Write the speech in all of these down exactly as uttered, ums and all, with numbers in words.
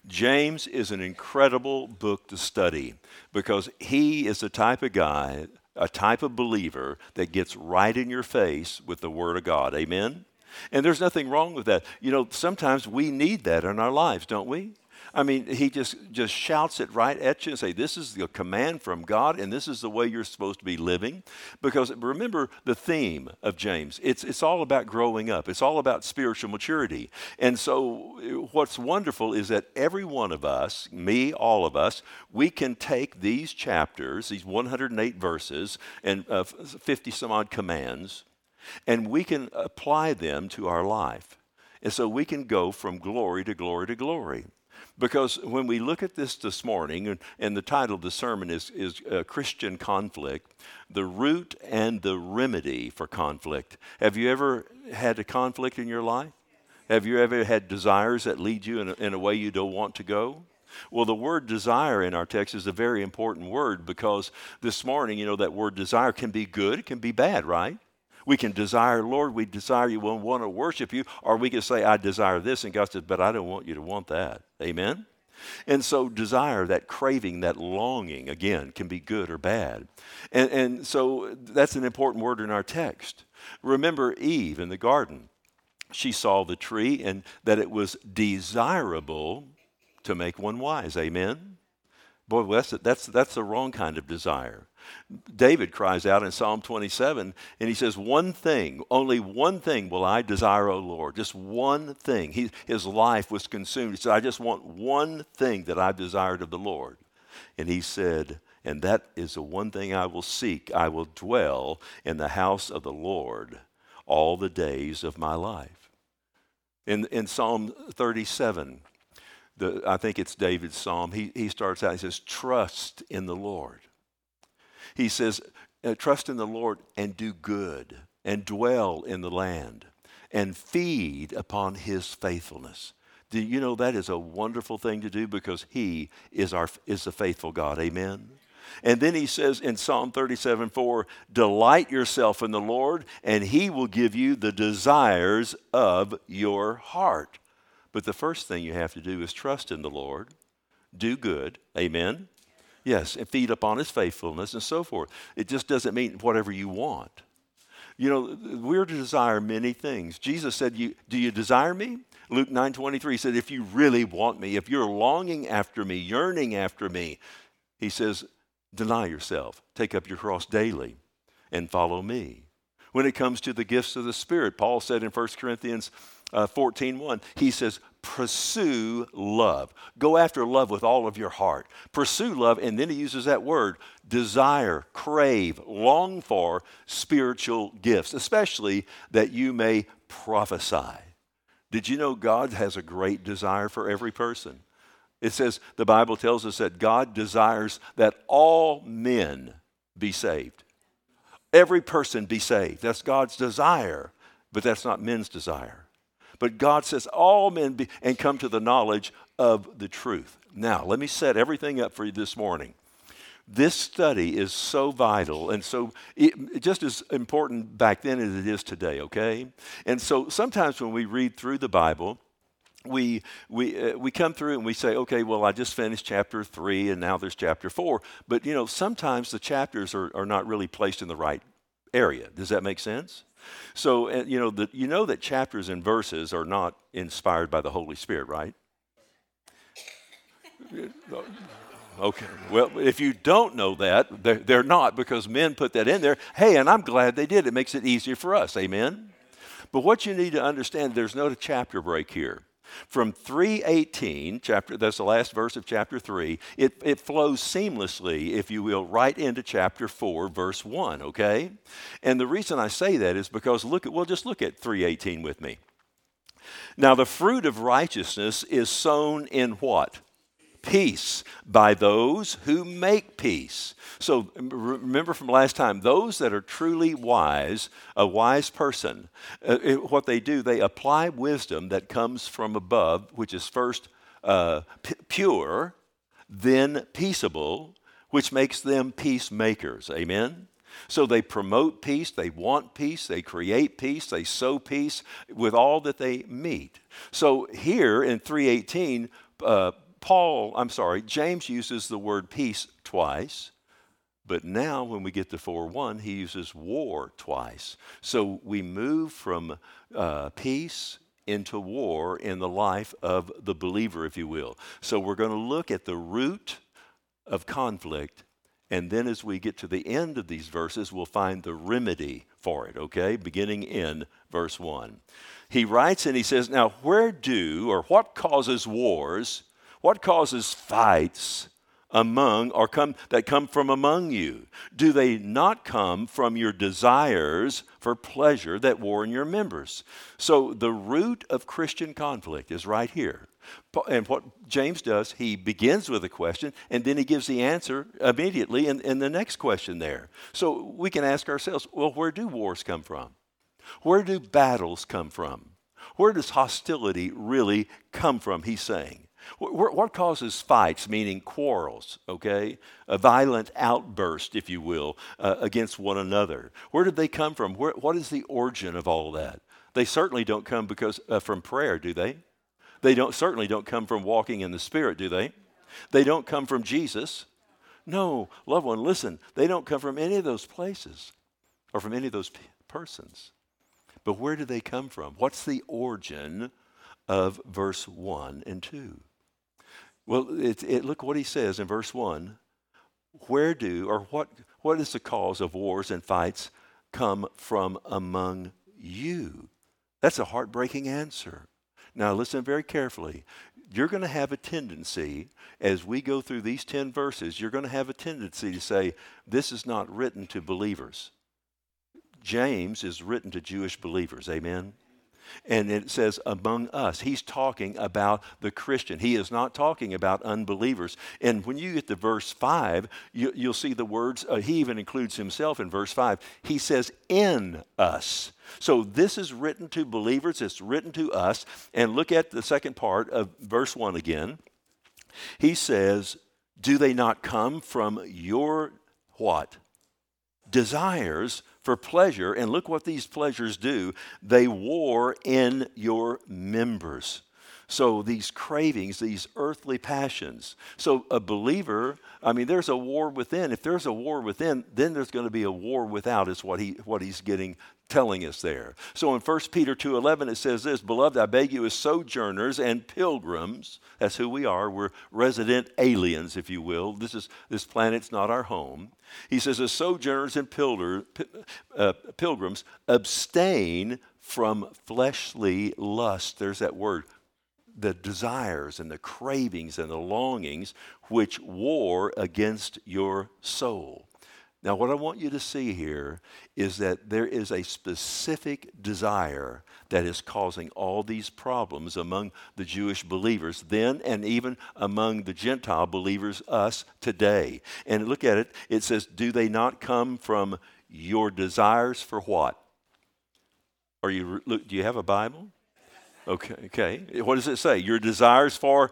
James is an incredible book to study because he is the type of guy, a type of believer that gets right in your face with the Word of God. Amen? And there's nothing wrong with that. You know, sometimes we need that in our lives, don't we? I mean, he just, just shouts it right at you and say, this is the command from God, and this is the way you're supposed to be living. Because remember the theme of James. It's, it's all about growing up. It's all about spiritual maturity. And so what's wonderful is that every one of us, me, all of us, we can take these chapters, these one hundred eight verses and uh, fifty some odd commands, and we can apply them to our life. And so we can go from glory to glory to glory. Because when we look at this this morning, and, and the title of the sermon is, is uh, Christian Conflict, the root and the remedy for conflict. Have you ever had a conflict in your life? Have you ever had desires that lead you in a, in a way you don't want to go? Well, the word desire in our text is a very important word because this morning, you know, that word desire can be good, it can be bad, right? We can desire, Lord, we desire you, we want to worship you, or we can say, I desire this, and God says, but I don't want you to want that. Amen? And so desire, that craving, that longing, again, can be good or bad. And, and so that's an important word in our text. Remember Eve in the garden. She saw the tree and that it was desirable to make one wise. Amen? Boy, well, that's, that's, that's the wrong kind of desire. David cries out in Psalm twenty-seven, and he says, one thing, only one thing will I desire, O Lord, just one thing. He, his life was consumed. He said, I just want one thing that I've desired of the Lord. And he said, and that is the one thing I will seek. I will dwell in the house of the Lord all the days of my life. In, in Psalm thirty-seven, the, I think it's David's psalm, he, he starts out, he says, trust in the Lord. He says, uh, trust in the Lord and do good and dwell in the land and feed upon his faithfulness. Do you know that is a wonderful thing to do because he is our is the faithful God. Amen. And then he says in Psalm thirty-seven four, delight yourself in the Lord and he will give you the desires of your heart. But the first thing you have to do is trust in the Lord, do good. Amen. Yes, and feed upon his faithfulness and so forth. It just doesn't mean whatever you want. You know, we're to desire many things. Jesus said, "You do you desire me?" Luke nine twenty-three said, if you really want me, if you're longing after me, yearning after me, he says, deny yourself, take up your cross daily, and follow me. When it comes to the gifts of the Spirit, Paul said in First Corinthians uh, fourteen one, he says, pursue love. Go after love with all of your heart. Pursue love, and then he uses that word, desire, crave, long for spiritual gifts, especially that you may prophesy. Did you know God has a great desire for every person? It says, the Bible tells us that God desires that all men be saved. Every person be saved. That's God's desire, but that's not men's desire. But God says all men be, and come to the knowledge of the truth. Now, let me set everything up for you this morning. This study is so vital and so it, just as important back then as it is today, okay? And so sometimes when we read through the Bible, we we uh, we come through and we say, okay, well, I just finished chapter three and now there's chapter four. But, you know, sometimes the chapters are, are not really placed in the right area. Does that make sense? So, uh, you know, the, you know that chapters and verses are not inspired by the Holy Spirit, right? Okay. Well, if you don't know that, they're, they're not because men put that in there. Hey, and I'm glad they did. It makes it easier for us. Amen? But what you need to understand, there's no chapter break here. From three eighteen, chapter, that's the last verse of chapter three, it, it flows seamlessly, if you will, right into chapter four, verse one, okay? And the reason I say that is because, look at, well, just look at three eighteen with me. Now, the fruit of righteousness is sown in what? Peace by those who make peace. So remember from last time, those that are truly wise, a wise person, uh, it, what they do, they apply wisdom that comes from above, which is first uh, p- pure, then peaceable, which makes them peacemakers. Amen? So they promote peace, they want peace, they create peace, they sow peace with all that they meet. So here in three eighteen, uh, Paul, I'm sorry, James uses the word peace twice. But now when we get to four one, he uses war twice. So we move from uh, peace into war in the life of the believer, if you will. So we're going to look at the root of conflict, and then as we get to the end of these verses, we'll find the remedy for it, okay? Beginning in verse one. He writes and he says, now where do, or what causes wars, what causes fights among, or come that come from among you? Do they not come from your desires for pleasure that war in your members? So the root of Christian conflict is right here. And what James does, he begins with a question, and then he gives the answer immediately in, in the next question there. So we can ask ourselves, well, where do wars come from? Where do battles come from? Where does hostility really come from, he's saying? What causes fights, meaning quarrels, okay? A violent outburst, if you will, uh, against one another. Where did they come from? Where, what is the origin of all that? They certainly don't come because uh, from prayer, do they? They don't certainly don't come from walking in the Spirit, do they? They don't come from Jesus. No, loved one, listen, they don't come from any of those places or from any of those p- persons. But where do they come from? What's the origin of verse one and two? Well, it, it, look what he says in verse one. Where do, or what, what is the cause of wars and fights come from among you? That's a heartbreaking answer. Now listen very carefully. You're going to have a tendency, as we go through these ten verses, you're going to have a tendency to say, this is not written to believers. James is written to Jewish believers, amen? And it says among us. He's talking about the Christian. He is not talking about unbelievers. And when you get to verse five, you, you'll see the words, uh, he even includes himself in verse five. He says in us. So this is written to believers. It's written to us. And look at the second part of verse one again. He says, do they not come from your what? Desires for pleasure, and look what these pleasures do. They war in your members. So these cravings, these earthly passions. So a believer, I mean, there's a war within. If there's a war within, then there's going to be a war without, is what he what he's getting telling us there. So in First Peter two eleven, it says this, beloved, I beg you as sojourners and pilgrims, that's who we are, we're resident aliens, if you will. This is this planet's not our home. He says, as sojourners and pilder, uh, pilgrims, abstain from fleshly lust. There's that word. The desires and the cravings and the longings which war against your soul. Now, what I want you to see here is that there is a specific desire that is causing all these problems among the Jewish believers then and even among the Gentile believers, us today. And look at it. It says, do they not come from your desires for what? Are you, look, do you have a Bible? Okay, okay. What does it say? Your desires for,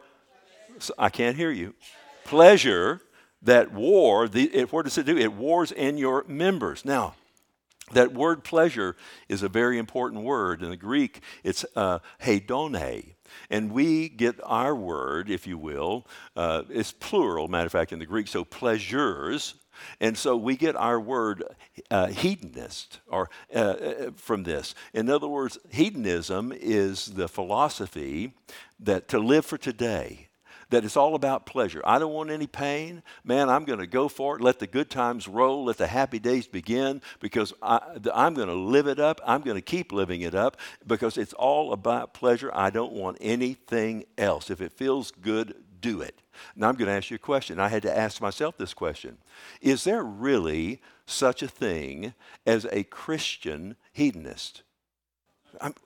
I can't hear you, pleasure that war, the, it, what does it do? It wars in your members. Now, that word pleasure is a very important word. In the Greek, it's uh, hedone. And we get our word, if you will, uh, it's plural, matter of fact, in the Greek, so pleasures. And so we get our word uh, hedonist or uh, from this. In other words, hedonism is the philosophy that to live for today, that it's all about pleasure. I don't want any pain. Man, I'm going to go for it. Let the good times roll. Let the happy days begin because I, I'm going to live it up. I'm going to keep living it up because it's all about pleasure. I don't want anything else. If it feels good, do it. Now I'm going to ask you a question. I had to ask myself this question. Is there really such a thing as a Christian hedonist? I'm,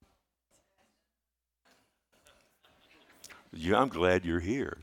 yeah, I'm glad you're here.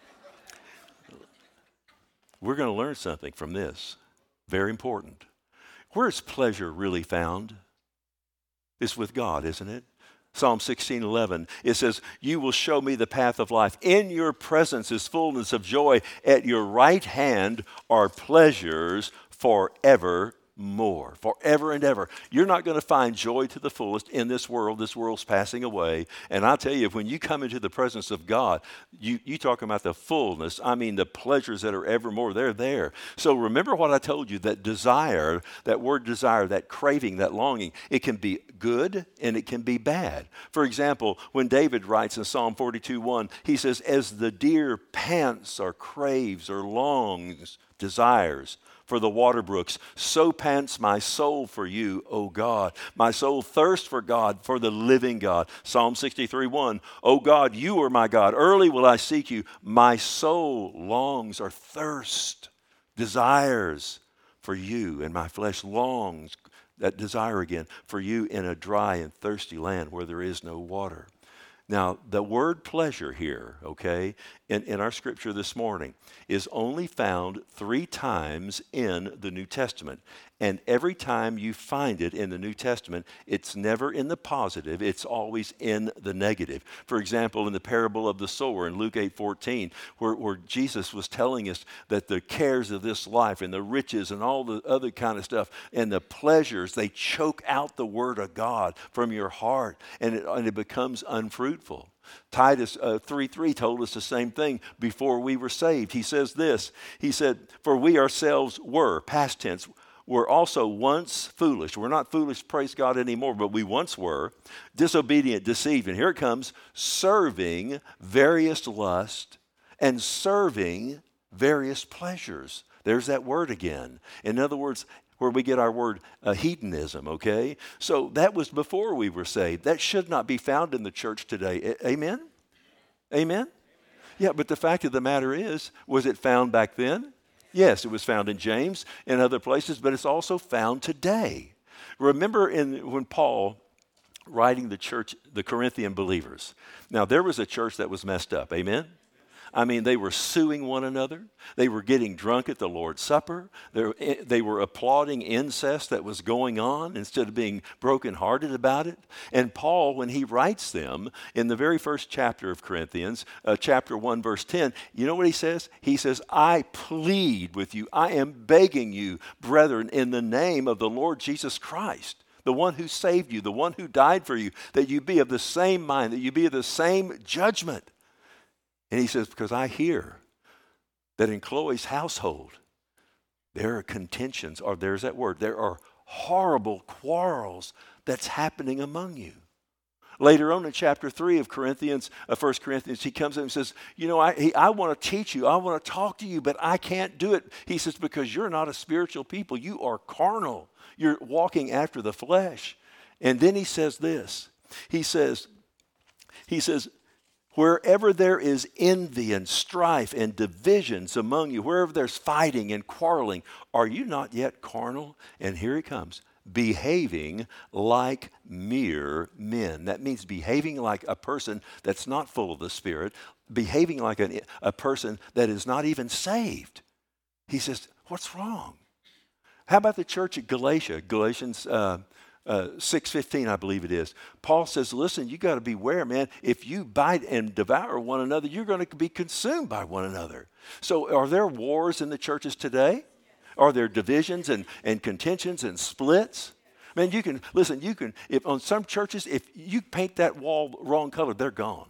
We're going to learn something from this. Very important. Where is pleasure really found? It's with God, isn't it? Psalm sixteen eleven, it says, you will show me the path of life. In your presence is fullness of joy. At your right hand are pleasures forevermore. more, forever and ever. You're not going to find joy to the fullest in this world. This world's passing away. And I tell you, when you come into the presence of God, you, you talk about the fullness. I mean, the pleasures that are evermore, they're there. So remember what I told you, that desire, that word desire, that craving, that longing, it can be good and it can be bad. For example, when David writes in Psalm forty-two one, he says, as the deer pants or craves or longs, desires for the water brooks, so pants my soul for you, O God. My soul thirsts for God, for the living God. Psalm sixty-three one, O God, you are my God. Early will I seek you. My soul longs or thirsts, desires for you, and my flesh longs, that desire again, for you in a dry and thirsty land where there is no water. Now, the word pleasure here, okay, in, in our scripture this morning is only found three times in the New Testament. And every time you find it in the New Testament, it's never in the positive, it's always in the negative. For example, in the parable of the sower in Luke eight fourteen, where, where Jesus was telling us that the cares of this life and the riches and all the other kind of stuff and the pleasures, they choke out the word of God from your heart, and it, and it becomes unfruitful. Titus uh, three three told us the same thing before we were saved. He says this, he said, for we ourselves were, past tense, were also once foolish. We're not foolish, praise God, anymore, but we once were, disobedient, deceived. And here it comes, serving various lusts and serving various pleasures. There's that word again. In other words, where we get our word uh, hedonism, okay? So that was before we were saved. That should not be found in the church today. A- amen? Amen? Yeah, but the fact of the matter is, was it found back then? Yes, it was found in James and other places, but it's also found today. Remember in when Paul, writing the church, the Corinthian believers. Now, there was a church that was messed up. Amen? I mean, they were suing one another. They were getting drunk at the Lord's Supper. They, they were applauding incest that was going on instead of being brokenhearted about it. And Paul, when he writes them in the very first chapter of Corinthians, uh, chapter one, verse ten, you know what he says? He says, I plead with you. I am begging you, brethren, in the name of the Lord Jesus Christ, the one who saved you, the one who died for you, that you be of the same mind, that you be of the same judgment. And he says, because I hear that in Chloe's household, there are contentions, or there's that word, there are horrible quarrels that's happening among you. Later on in chapter three of Corinthians, uh, First Corinthians, he comes in and says, you know, I, he, I want to teach you, I want to talk to you, but I can't do it. He says, because you're not a spiritual people, you are carnal. You're walking after the flesh. And then he says this, he says, he says, wherever there is envy and strife and divisions among you, wherever there's fighting and quarreling, are you not yet carnal? And here it comes, behaving like mere men. That means behaving like a person that's not full of the Spirit, behaving like a, a person that is not even saved. He says, what's wrong? How about the church at Galatia? Galatians uh, Uh, six fifteen, I believe it is. Paul says, listen, you got to beware, man. If you bite and devour one another, you're going to be consumed by one another. So are there wars in the churches today? Are there divisions and, and contentions and splits? Man, you can, listen, you can, if on some churches, if you paint that wall wrong color, they're gone.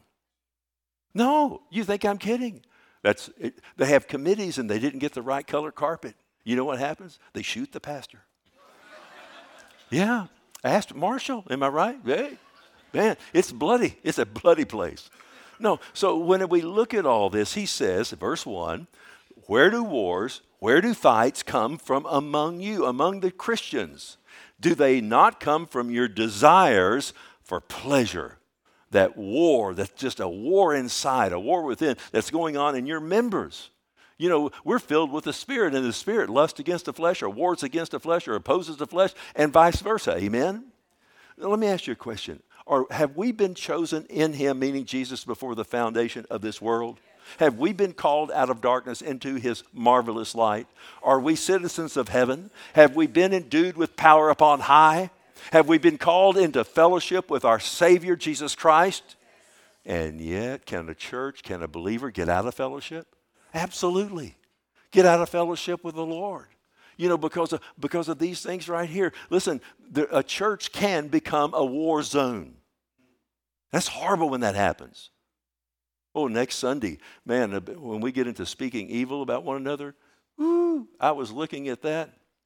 No, you think I'm kidding. That's it, they have committees and they didn't get the right color carpet. You know what happens? They shoot the pastor. Yeah. Asked Marshall, am I right? Hey, man, it's bloody. It's a bloody place. No, so when we look at all this, he says, verse one, where do wars, where do fights come from among you, among the Christians? Do they not come from your desires for pleasure? That war, that's just a war inside, a war within, that's going on in your members. You know, we're filled with the Spirit, and the Spirit lusts against the flesh, or wars against the flesh, or opposes the flesh, and vice versa. Amen? Now, let me ask you a question. Or have we been chosen in Him, meaning Jesus, before the foundation of this world? Have we been called out of darkness into His marvelous light? Are we citizens of heaven? Have we been endued with power upon high? Have we been called into fellowship with our Savior, Jesus Christ? And yet, can a church, can a believer get out of fellowship? Absolutely. Get out of fellowship with the Lord. You know, because of, because of these things right here. Listen, the, a church can become a war zone. That's horrible when that happens. Oh, next Sunday, man, when we get into speaking evil about one another, whoo, I was looking at that.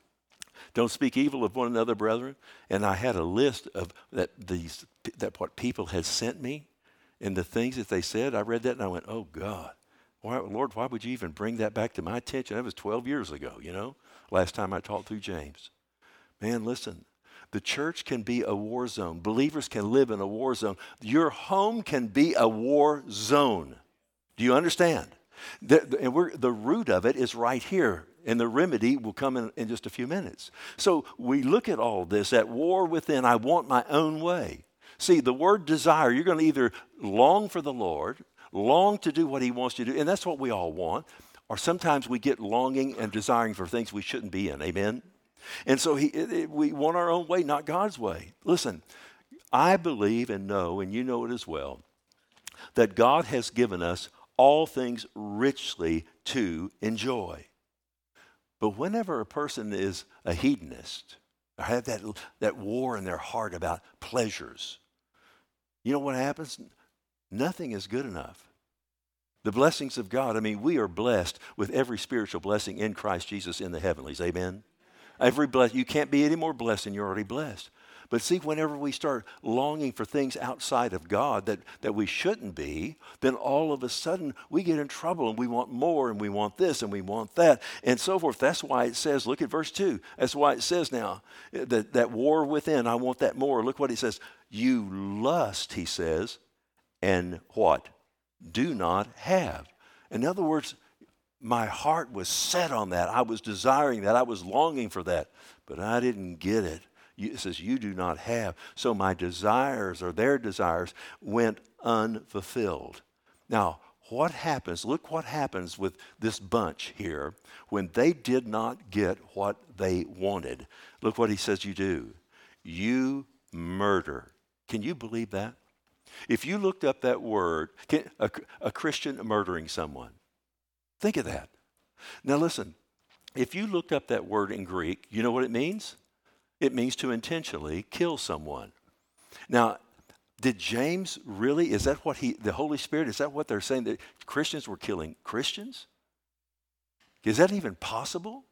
Don't speak evil of one another, brethren. And I had a list of that these that what people had sent me and the things that they said. I read that and I went, oh God, why, Lord, why would you even bring that back to my attention? That was twelve years ago, you know, last time I taught through James. Man, listen, the church can be a war zone. Believers can live in a war zone. Your home can be a war zone. Do you understand? The, and we're, the root of it is right here, and the remedy will come in, in just a few minutes. So we look at all this, at war within, I want my own way. See, the word desire, you're going to either long for the Lord, long to do what he wants you to do, and that's what we all want, or sometimes we get longing and desiring for things we shouldn't be in. Amen? And so he, it, it, we want our own way, not God's way. Listen, I believe and know, and you know it as well, that God has given us all things richly to enjoy. But whenever a person is a hedonist, or have that, that war in their heart about pleasures, you know what happens? Nothing is good enough. The blessings of God, I mean, we are blessed with every spiritual blessing in Christ Jesus in the heavenlies. Amen? Every bless, you can't be any more blessed than you're already blessed. But see, whenever we start longing for things outside of God that, that we shouldn't be, then all of a sudden we get in trouble and we want more and we want this and we want that and so forth. That's why it says, look at verse two. That's why it says now, that, that war within, I want that more. Look what he says. You lust, he says, and what? Do not have. In other words, my heart was set on that. I was desiring that. I was longing for that, but I didn't get it. It says, you do not have. So my desires, or their desires, went unfulfilled. Now, what happens? Look what happens with this bunch here when they did not get what they wanted. Look what he says you do. You murder. Can you believe that? If you looked up that word, can, a, a Christian murdering someone, think of that. Now listen, if you looked up that word in Greek, you know what it means? It means to intentionally kill someone. Now, did James really, is that what he, the Holy Spirit, is that what they're saying, that Christians were killing Christians? Is that even possible?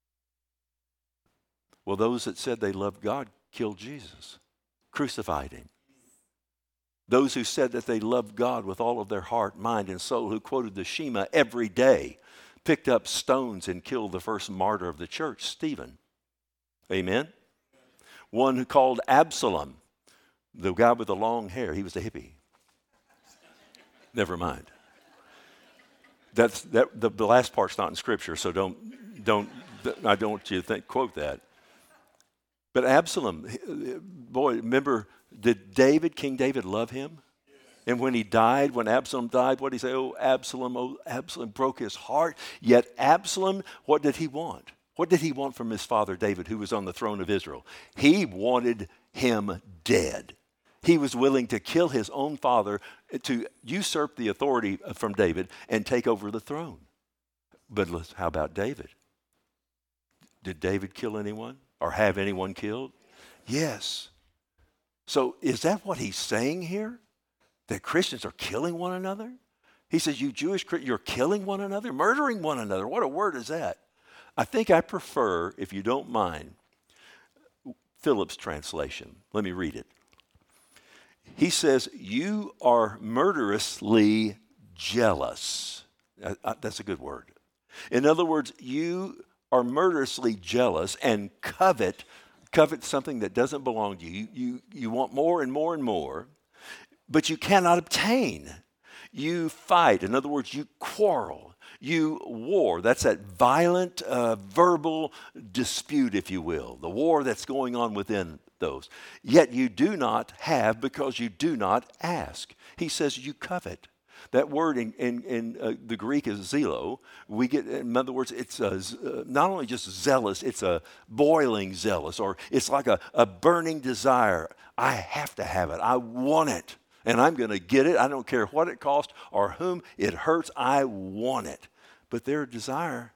Well, those that said they loved God killed Jesus, crucified him. Those who said that they loved God with all of their heart, mind, and soul, who quoted the Shema every day, picked up stones and killed the first martyr of the church, Stephen. Amen? One who called Absalom, the guy with the long hair, he was a hippie. Never mind. That's that. The, the last part's not in Scripture, so don't don't. I don't want you to think, quote that. But Absalom, boy, remember, did David, King David, love him? And when he died, when Absalom died, what did he say? Oh, Absalom, oh, Absalom, broke his heart. Yet Absalom, what did he want? What did he want from his father David, who was on the throne of Israel? He wanted him dead. He was willing to kill his own father to usurp the authority from David and take over the throne. But how about David? Did David kill anyone or have anyone killed? Yes. So is that what he's saying here? That Christians are killing one another? He says, you Jewish Christians, you're killing one another, murdering one another. What a word is that? I think I prefer, if you don't mind, Phillips' translation. Let me read it. He says, you are murderously jealous. Uh, uh, that's a good word. In other words, you are murderously jealous and covet, covet something that doesn't belong to you. You, you, you want more and more and more, but you cannot obtain. You fight. In other words, you quarrel. You war. That's that violent uh, verbal dispute, if you will, the war that's going on within those. Yet you do not have because you do not ask. He says you covet. That word in, in, in uh, the Greek is zelo. We get, in other words, it's a, uh, not only just zealous, it's a boiling zealous, or it's like a, a burning desire. I have to have it. I want it. And I'm going to get it. I don't care what it costs or whom it hurts. I want it. But their desire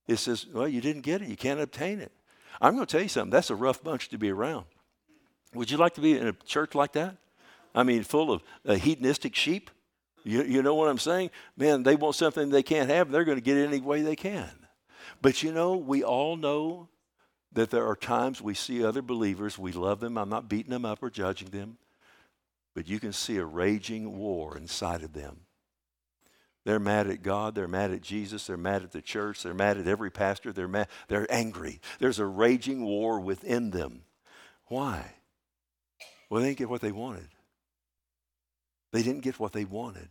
It says, well, you didn't get it. You can't obtain it. I'm going to tell you something. That's a rough bunch to be around. Would you like to be in a church like that? I mean, full of uh, hedonistic sheep? You, you know what I'm saying? Man, they want something they can't have. They're going to get it any way they can. But you know, we all know that there are times we see other believers. We love them. I'm not beating them up or judging them. But you can see a raging war inside of them. They're mad at God. They're mad at Jesus. They're mad at the church. They're mad at every pastor. They're mad. They're angry. There's a raging war within them. Why? Well, they didn't get what they wanted. They didn't get what they wanted.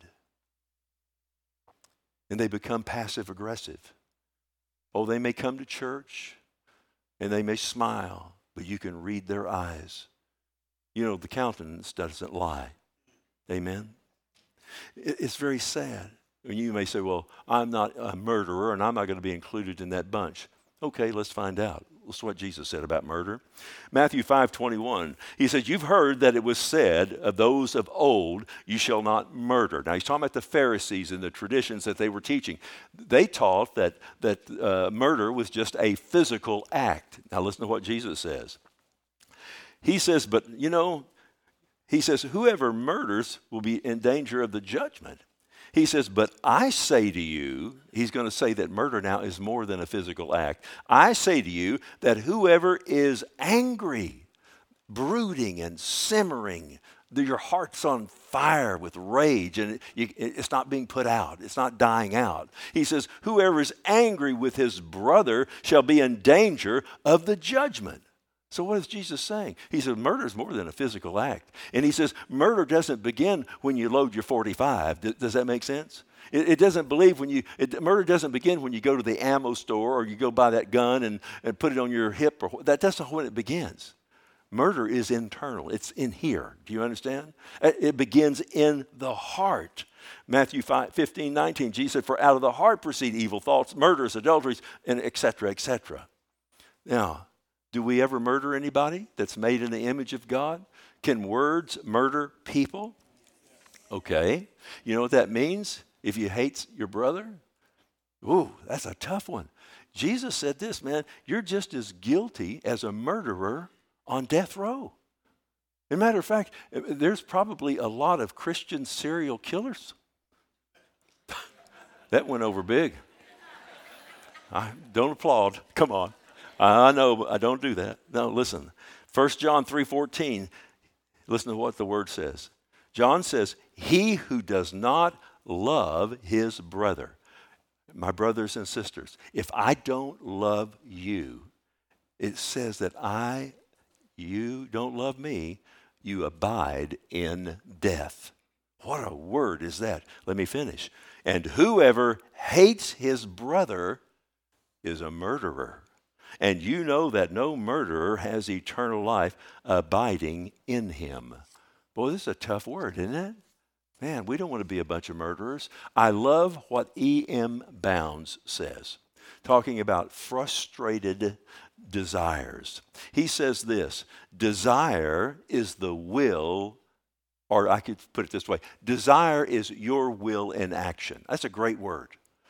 And they become passive aggressive. Oh, they may come to church and they may smile, but you can read their eyes. You know, the countenance doesn't lie. Amen? It's very sad. And you may say, well, I'm not a murderer and I'm not going to be included in that bunch. Okay, let's find out. That's what Jesus said about murder. Matthew five twenty-one, he says, you've heard that it was said of those of old, you shall not murder. Now he's talking about the Pharisees and the traditions that they were teaching. They taught that, that uh, murder was just a physical act. Now listen to what Jesus says. He says, but you know, he says, whoever murders will be in danger of the judgment. He says, but I say to you, he's going to say that murder now is more than a physical act. I say to you that whoever is angry, brooding and simmering, your heart's on fire with rage and you, it's not being put out. It's not dying out. He says, whoever is angry with his brother shall be in danger of the judgment. So what is Jesus saying? He says murder is more than a physical act. And he says murder doesn't begin when you load your forty-five. D- does that make sense? It, it doesn't believe when you, it, murder doesn't begin when you go to the ammo store or you go buy that gun and, and put it on your hip. Or that, that's not when it begins. Murder is internal. It's in here. Do you understand? It begins in the heart. Matthew five, fifteen, nineteen, Jesus said, for out of the heart proceed evil thoughts, murders, adulteries, and et cetera, et cetera. Now, do we ever murder anybody that's made in the image of God? Can words murder people? Okay. You know what that means? If you hate your brother? Ooh, that's a tough one. Jesus said this, man, you're just as guilty as a murderer on death row. As a matter of fact, there's probably a lot of Christian serial killers. That went over big. I don't applaud. Come on. I know, but I don't do that. No, listen. First John three fourteen, listen to what the word says. John says, he who does not love his brother, my brothers and sisters, if I don't love you, it says that I, you don't love me, you abide in death. What a word is that? Let me finish. And whoever hates his brother is a murderer. And you know that no murderer has eternal life abiding in him. Boy, this is a tough word, isn't it? Man, we don't want to be a bunch of murderers. I love what E M Bounds says, talking about frustrated desires. He says this, desire is the will, or I could put it this way, desire is your will in action. That's a great word.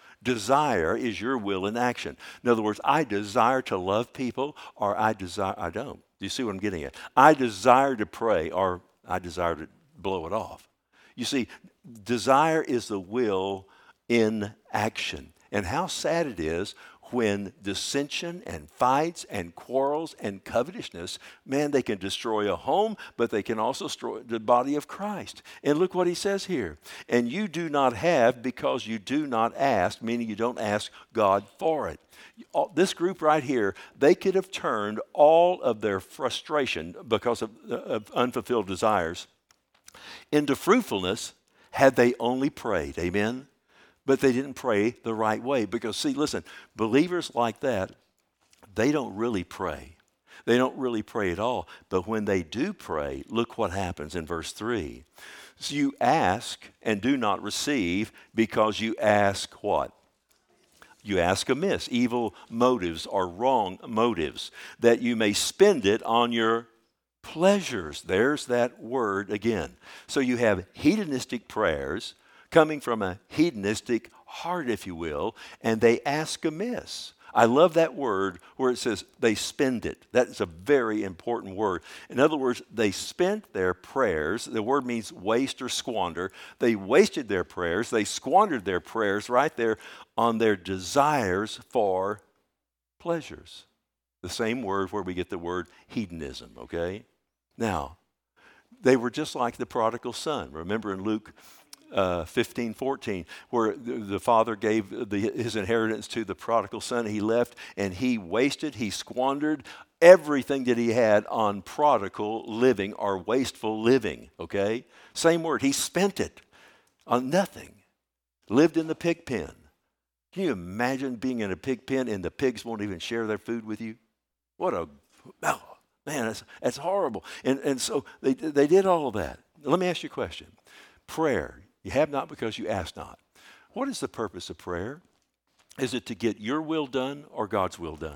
Desire is your will in action. In other words, I desire to love people or I desire, I don't. Do you see what I'm getting at? I desire to pray or I desire to blow it off. You see, desire is the will in action. And how sad it is when dissension and fights and quarrels and covetousness, man, they can destroy a home, but they can also destroy the body of Christ. And look what he says here. And you do not have because you do not ask, meaning you don't ask God for it. This group right here, they could have turned all of their frustration because of, of unfulfilled desires into fruitfulness had they only prayed. Amen? But they didn't pray the right way. Because, see, listen, believers like that, they don't really pray. They don't really pray at all. But when they do pray, look what happens in verse three. So you ask and do not receive because you ask what? You ask amiss, evil motives or wrong motives, that you may spend it on your pleasures. There's that word again. So you have hedonistic prayers coming from a hedonistic heart, if you will, and they ask amiss. I love that word where it says they spend it. That is a very important word. In other words, they spent their prayers. The word means waste or squander. They wasted their prayers. They squandered their prayers right there on their desires for pleasures. The same word where we get the word hedonism, okay? Now, they were just like the prodigal son. Remember in Luke uh, fifteen, fourteen, where the, the father gave the, his inheritance to the prodigal son. He left and he wasted, he squandered everything that he had on prodigal living or wasteful living, okay? Same word. He spent it on nothing. Lived in the pig pen. Can you imagine being in a pig pen and the pigs won't even share their food with you? What a, oh, man, that's, that's horrible. And, and so they, they did all of that. Let me ask you a question. Prayer, you have not because you ask not. What is the purpose of prayer? Is it to get your will done or God's will done?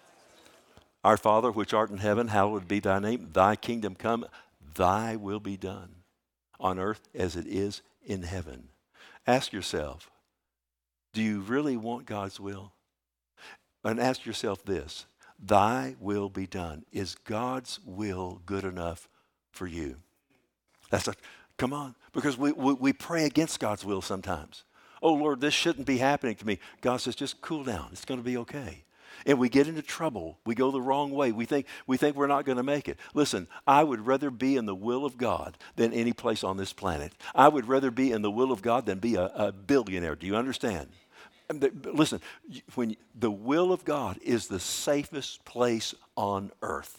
Our Father, which art in heaven, hallowed be thy name. Thy kingdom come, thy will be done on earth as it is in heaven. Ask yourself, do you really want God's will? And ask yourself this, thy will be done. Is God's will good enough for you? That's a, come on, because we, we, we pray against God's will sometimes. Oh, Lord, this shouldn't be happening to me. God says, just cool down. It's going to be okay. And we get into trouble. We go the wrong way. We think, we think we're not going to make it. Listen, I would rather be in the will of God than any place on this planet. I would rather be in the will of God than be a, a billionaire. Do you understand? Listen, when the will of God is the safest place on earth.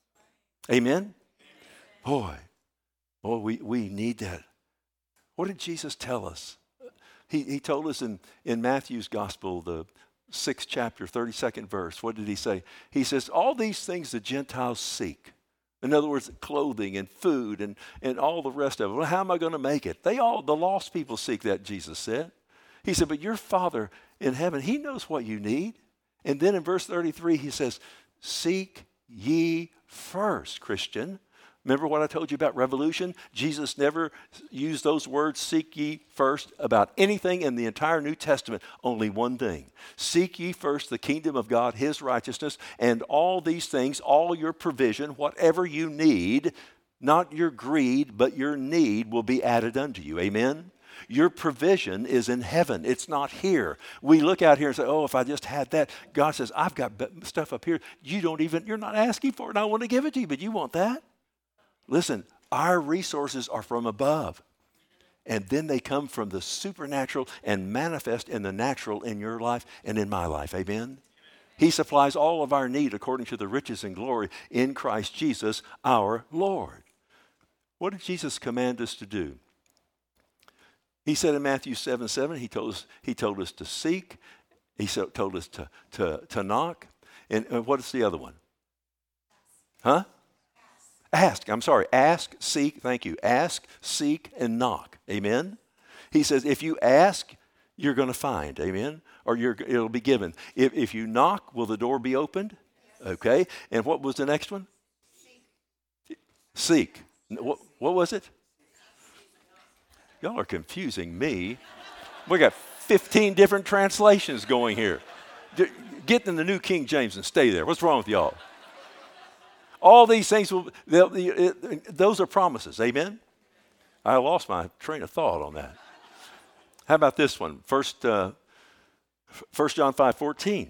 Amen? Boy, boy, we, we need that. What did Jesus tell us? He, he told us in, in Matthew's gospel, the sixth chapter, thirty-second verse. What did he say? He says, all these things the Gentiles seek. In other words, clothing and food and, and all the rest of it. Well, how am I going to make it? They all, the lost people seek that, Jesus said. He said, but your Father in heaven, he knows what you need. And then in verse thirty-three, he says, seek ye first, Christian. Remember what I told you about revolution? Jesus never used those words, seek ye first, about anything in the entire New Testament. Only one thing. Seek ye first the kingdom of God, his righteousness, and all these things, all your provision, whatever you need, not your greed, but your need will be added unto you. Amen? Your provision is in heaven. It's not here. We look out here and say, oh, if I just had that. God says, I've got stuff up here. You don't even, you're not asking for it, and I want to give it to you, but you want that? Listen, our resources are from above. And then they come from the supernatural and manifest in the natural in your life and in my life. Amen? He supplies all of our need according to the riches and glory in Christ Jesus our Lord. What did Jesus command us to do? He said in Matthew seven seven, he told us, he told us to seek. He so, told us to, to, to knock. And, and what is the other one? Huh? Ask. I'm sorry. Ask, seek. Thank you. Ask, seek, and knock. Amen? He says if you ask, you're going to find. Amen? Or you're, it'll be given. If, if you knock, will the door be opened? Okay. And what was the next one? Seek. Seek. What, what was it? Y'all are confusing me. We got fifteen different translations going here. Get in the New King James and stay there. What's wrong with y'all? All these things, will, it, those are promises. Amen? I lost my train of thought on that. How about this one? First, uh, First John five fourteen.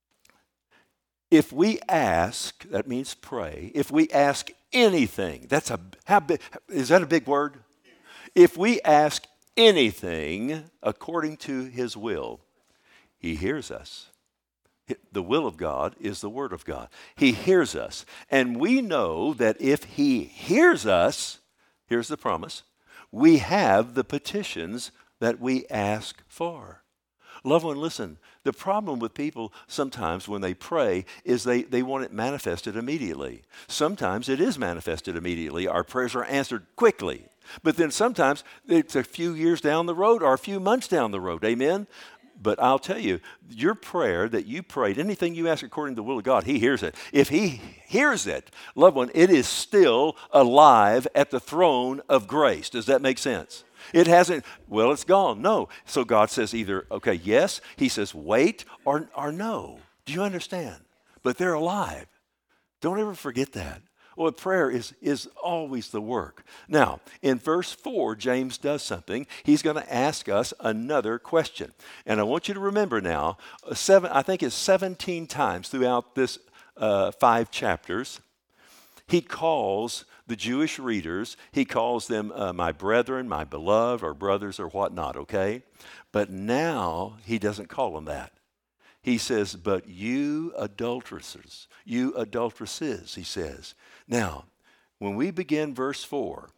If we ask, that means pray. If we ask anything, that's a, how big, is that a big word? If we ask anything according to his will, he hears us. The will of God is the word of God. He hears us. And we know that if he hears us, here's the promise, we have the petitions that we ask for. Loved one, listen, the problem with people sometimes when they pray is they, they want it manifested immediately. Sometimes it is manifested immediately. Our prayers are answered quickly. But then sometimes it's a few years down the road or a few months down the road. Amen? But I'll tell you, your prayer that you prayed, anything you ask according to the will of God, he hears it. If he hears it, loved one, it is still alive at the throne of grace. Does that make sense? It hasn't, well, it's gone. No. So God says either, okay, yes. He says wait or, or no. Do you understand? But they're alive. Don't ever forget that. Well, prayer is, is always the work. Now, in verse four, James does something. He's going to ask us another question. And I want you to remember now, uh, seven, I think it's seventeen times throughout this uh, five chapters, he calls the Jewish readers, he calls them uh, my brethren, my beloved, or brothers, or whatnot, okay? But now he doesn't call them that. He says, but you adulteresses, you adulteresses, he says. Now, when we begin verse four,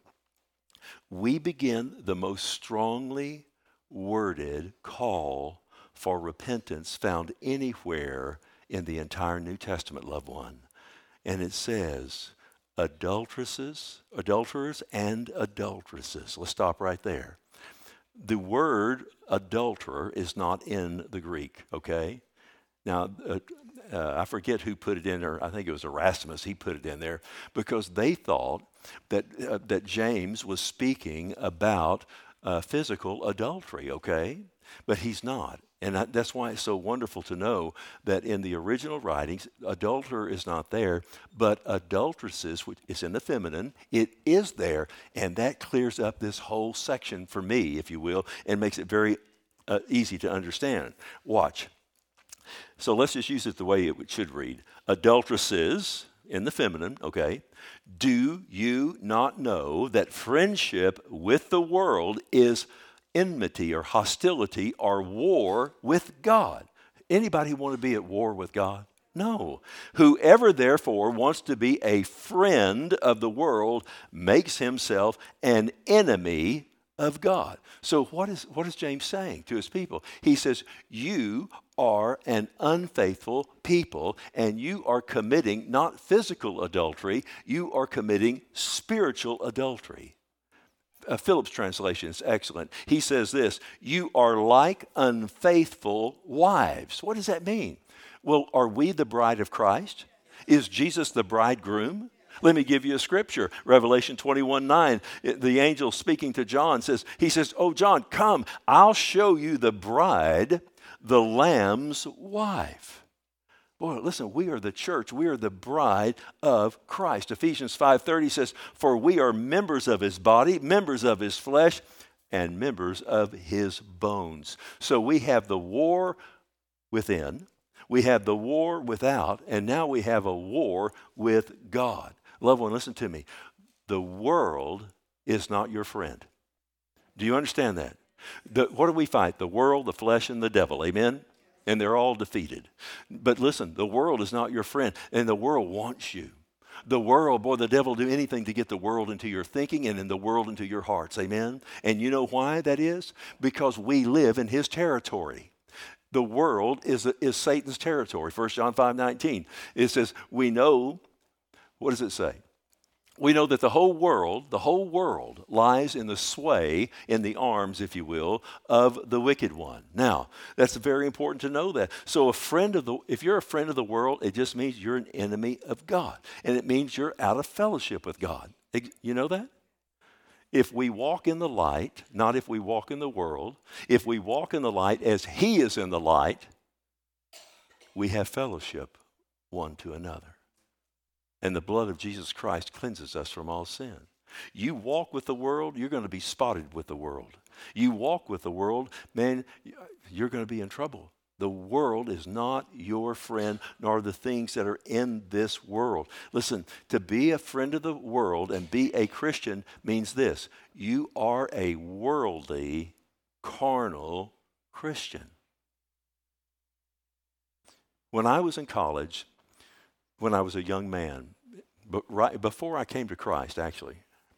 we begin the most strongly worded call for repentance found anywhere in the entire New Testament, loved one. And it says, adulteresses, adulterers and adulteresses. Let's stop right there. The word adulterer is not in the Greek, okay? Now, uh, uh, I forget who put it in there. I think it was Erasmus. He put it in there because they thought that uh, that James was speaking about uh, physical adultery, okay? But he's not. And I, that's why it's so wonderful to know that in the original writings, adulterer is not there, but adulteresses, which is in the feminine, it is there. And that clears up this whole section for me, if you will, and makes it very uh, easy to understand. Watch. So let's just use it the way it should read. Adulteresses, in the feminine, okay, do you not know that friendship with the world is enmity or hostility or war with God? Anybody want to be at war with God? No. Whoever therefore wants to be a friend of the world makes himself an enemy of God. So what is what is James saying to his people? He says, you are an unfaithful people, and you are committing not physical adultery, you are committing spiritual adultery. Uh, Philip's translation is excellent. He says this, you are like unfaithful wives. What does that mean? Well, are we the bride of Christ? Is Jesus the bridegroom? Let me give you a scripture. Revelation twenty-one nine, the angel speaking to John says, he says, oh, John, come, I'll show you the bride, the Lamb's wife. Boy, listen, we are the church. We are the bride of Christ. Ephesians five thirty says, for we are members of his body, members of his flesh, and members of his bones. So we have the war within, we have the war without, and now we have a war with God. Loved one, listen to me. The world is not your friend. Do you understand that? The, what do we fight? The world, the flesh, and the devil. Amen? And they're all defeated. But listen, the world is not your friend, and the world wants you. The world, boy, the devil will do anything to get the world into your thinking and in the world into your hearts. Amen? And you know why that is? Because we live in his territory. The world is, is Satan's territory. First John five nineteen. It says, we know, what does it say? We know that the whole world, the whole world lies in the sway, in the arms, if you will, of the wicked one. Now, that's very important to know that. So a friend of the, if you're a friend of the world, it just means you're an enemy of God. And it means you're out of fellowship with God. You know that? If we walk in the light, not if we walk in the world, if we walk in the light as he is in the light, we have fellowship one to another. And the blood of Jesus Christ cleanses us from all sin. You walk with the world, you're going to be spotted with the world. You walk with the world, man, you're going to be in trouble. The world is not your friend, nor the things that are in this world. Listen, to be a friend of the world and be a Christian means this. You are a worldly, carnal Christian. When I was in college, when I was a young man, but right before I came to Christ, actually,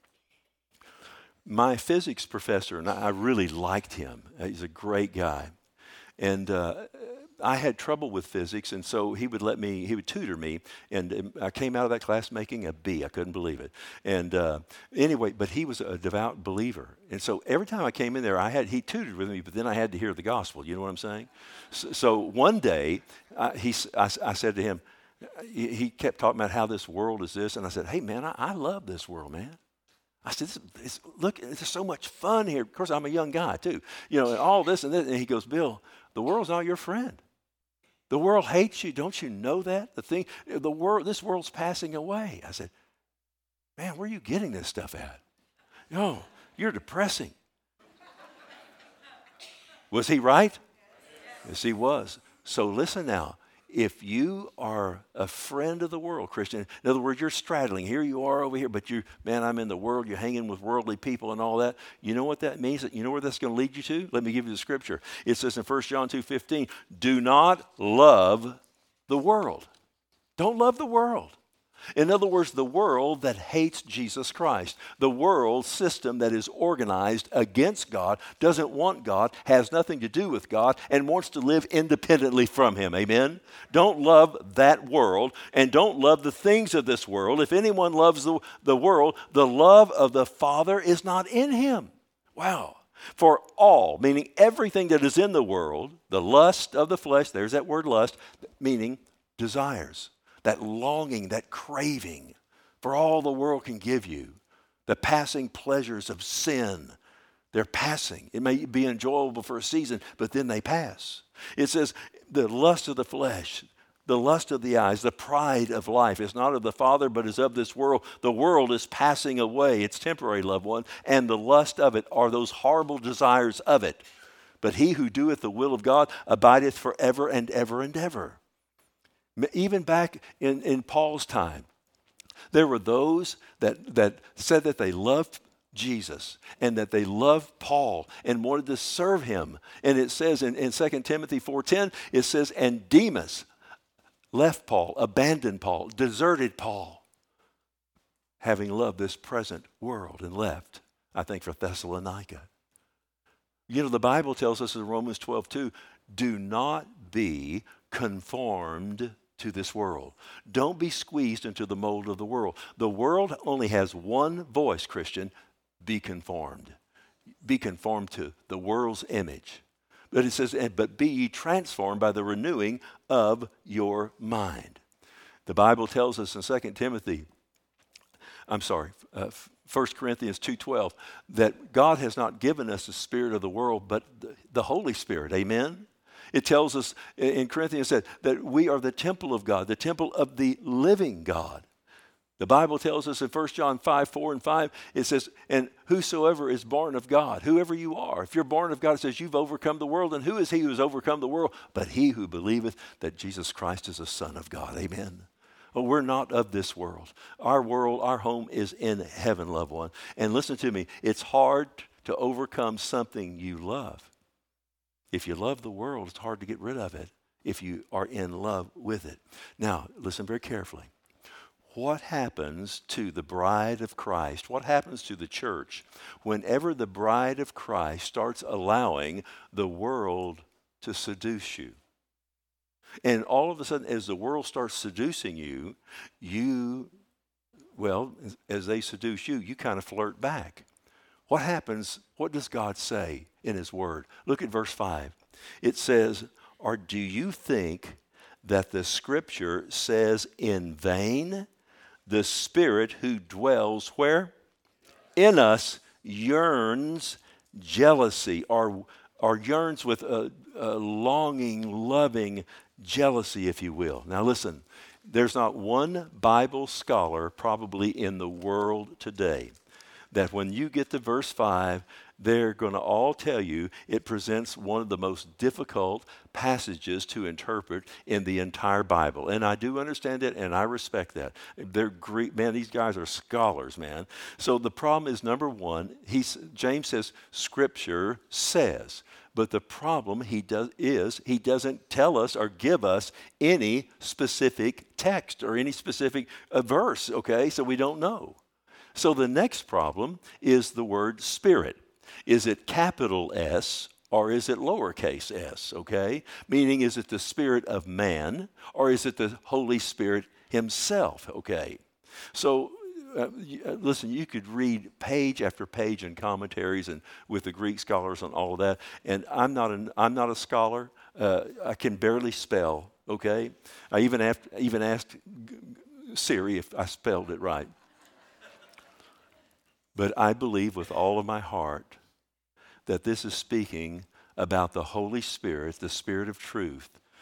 my physics professor, and I really liked him. He's a great guy. And uh, I had trouble with physics, and so he would let me, he would tutor me, and I came out of that class making a B. I couldn't believe it. And uh, anyway, but he was a devout believer. And so every time I came in there, I had, he tutored with me, but then I had to hear the gospel. You know what I'm saying? So, so one day, I, he, I, I said to him, he kept talking about how this world is this, and I said, hey, man, I, I love this world, man. I said, it's, it's, look, there's so much fun here. Of course, I'm a young guy, too. You know, and all this and this. And he goes, Bill, the world's not your friend. The world hates you. Don't you know that? The thing, the world, this world's passing away. I said, man, where are you getting this stuff at? No, you're depressing. Was he right? Yes, he was. So listen now. If you are a friend of the world, Christian, in other words, you're straddling. Here you are over here, but you, man, I'm in the world. You're hanging with worldly people and all that. You know what that means? You know where that's going to lead you to? Let me give you the scripture. It says in First John two fifteen, do not love the world. Don't love the world. In other words, the world that hates Jesus Christ, the world system that is organized against God, doesn't want God, has nothing to do with God, and wants to live independently from Him. Amen? Don't love that world, and don't love the things of this world. If anyone loves the, the world, the love of the Father is not in him. Wow. For all, meaning everything that is in the world, the lust of the flesh, there's that word lust, meaning desires. That longing, that craving for all the world can give you, the passing pleasures of sin, they're passing. It may be enjoyable for a season, but then they pass. It says the lust of the flesh, the lust of the eyes, the pride of life is not of the Father, but is of this world. The world is passing away. It's temporary, loved one, and the lust of it are those horrible desires of it. But he who doeth the will of God abideth forever and ever and ever. Even back in, in Paul's time, there were those that, that said that they loved Jesus and that they loved Paul and wanted to serve him. And it says in, in Second Timothy four ten, it says, and Demas left Paul, abandoned Paul, deserted Paul, having loved this present world, and left, I think, for Thessalonica. You know, the Bible tells us in Romans twelve two, do not be conformed to this world. Don't be squeezed into the mold of the world. The world only has one voice, Christian, be conformed. Be conformed to the world's image. But it says, but be ye transformed by the renewing of your mind. The Bible tells us in Second Timothy, I'm sorry, uh, First Corinthians two twelve, that God has not given us the spirit of the world, but the, the Holy Spirit. Amen? It tells us in Corinthians that, that we are the temple of God, the temple of the living God. The Bible tells us in First John five, four and five, it says, and whosoever is born of God, whoever you are, if you're born of God, it says you've overcome the world. And who is he who has overcome the world? But he who believeth that Jesus Christ is the Son of God. Amen. Well, we're not of this world. Our world, our home is in heaven, loved one. And listen to me, it's hard to overcome something you love. If you love the world, it's hard to get rid of it if you are in love with it. Now, listen very carefully. What happens to the bride of Christ? What happens to the church whenever the bride of Christ starts allowing the world to seduce you? And all of a sudden, as the world starts seducing you, you, well, as they seduce you, you kind of flirt back. What happens? What does God say in His Word? Look at verse five. It says, or do you think that the Scripture says in vain, the Spirit who dwells where? In us yearns jealousy, or, or yearns with a, a longing, loving jealousy, if you will. Now listen, there's not one Bible scholar probably in the world today that when you get to verse five, they're going to all tell you it presents one of the most difficult passages to interpret in the entire Bible. And I do understand it, and I respect that. They're Greek, man, these guys are scholars, man. So the problem is, number one, he's, James says, Scripture says. But the problem he does is he doesn't tell us or give us any specific text or any specific uh, verse, okay? So we don't know. So the next problem is the word Spirit. Is it capital S or is it lowercase s, okay? Meaning, is it the Spirit of man or is it the Holy Spirit Himself, okay? So uh, listen, you could read page after page in commentaries and with the Greek scholars and all of that, and I'm not, an, I'm not a scholar. Uh, I can barely spell, okay? I even, have, even asked Siri if I spelled it right. But I believe with all of my heart that this is speaking about the Holy Spirit, the Spirit of truth,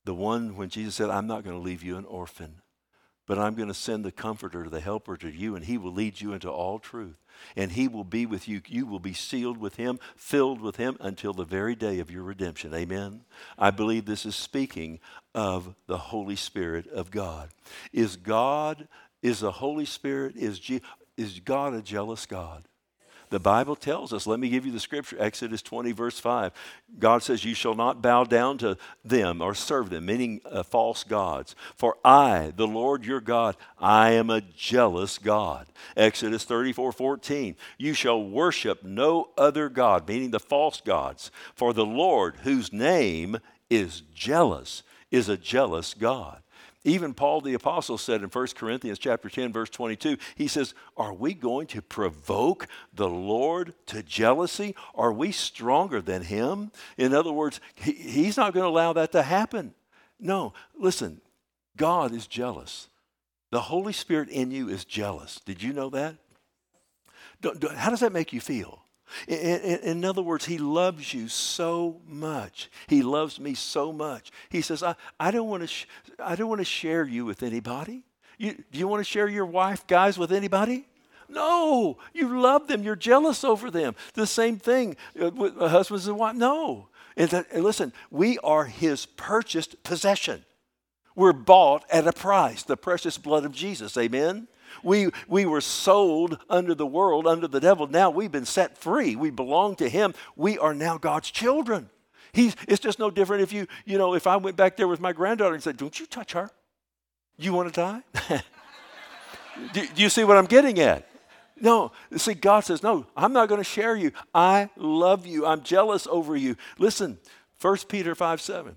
The one when Jesus said, I'm not going to leave you an orphan, but I'm going to send the Comforter, the Helper to you, and he will lead you into all truth. And he will be with you. You will be sealed with him, filled with him until the very day of your redemption. Amen? I believe this is speaking of the Holy Spirit of God. Is God, is the Holy Spirit, is, G, is God a jealous God? The Bible tells us, let me give you the scripture, Exodus twenty, verse five. God says, you shall not bow down to them or serve them, meaning uh, false gods. For I, the Lord your God, I am a jealous God. Exodus thirty-four, fourteen. You shall worship no other God, meaning the false gods. For the Lord, whose name is jealous, is a jealous God. Even Paul the Apostle said in First Corinthians chapter ten, verse twenty-two, he says, are we going to provoke the Lord to jealousy? Are we stronger than him? In other words, he, he's not going to allow that to happen. No, listen, God is jealous. The Holy Spirit in you is jealous. Did you know that? Don't, don't, how does that make you feel? In, in, in other words, he loves you so much. He loves me so much. He says, I, I don't want to sh- I don't want to share you with anybody. You, do you want to share your wife, guys, with anybody? No. You love them. You're jealous over them. The same thing with husbands and wives. No. And, that, and listen, we are his purchased possession. We're bought at a price, the precious blood of Jesus. Amen? We, we were sold under the world, under the devil. Now we've been set free. We belong to him. We are now God's children. He's, it's just no different if you, you know, if I went back there with my granddaughter and said, don't you touch her. You want to die? do, do you see what I'm getting at? No. See, God says, no, I'm not going to share you. I love you. I'm jealous over you. Listen, First Peter five, seven.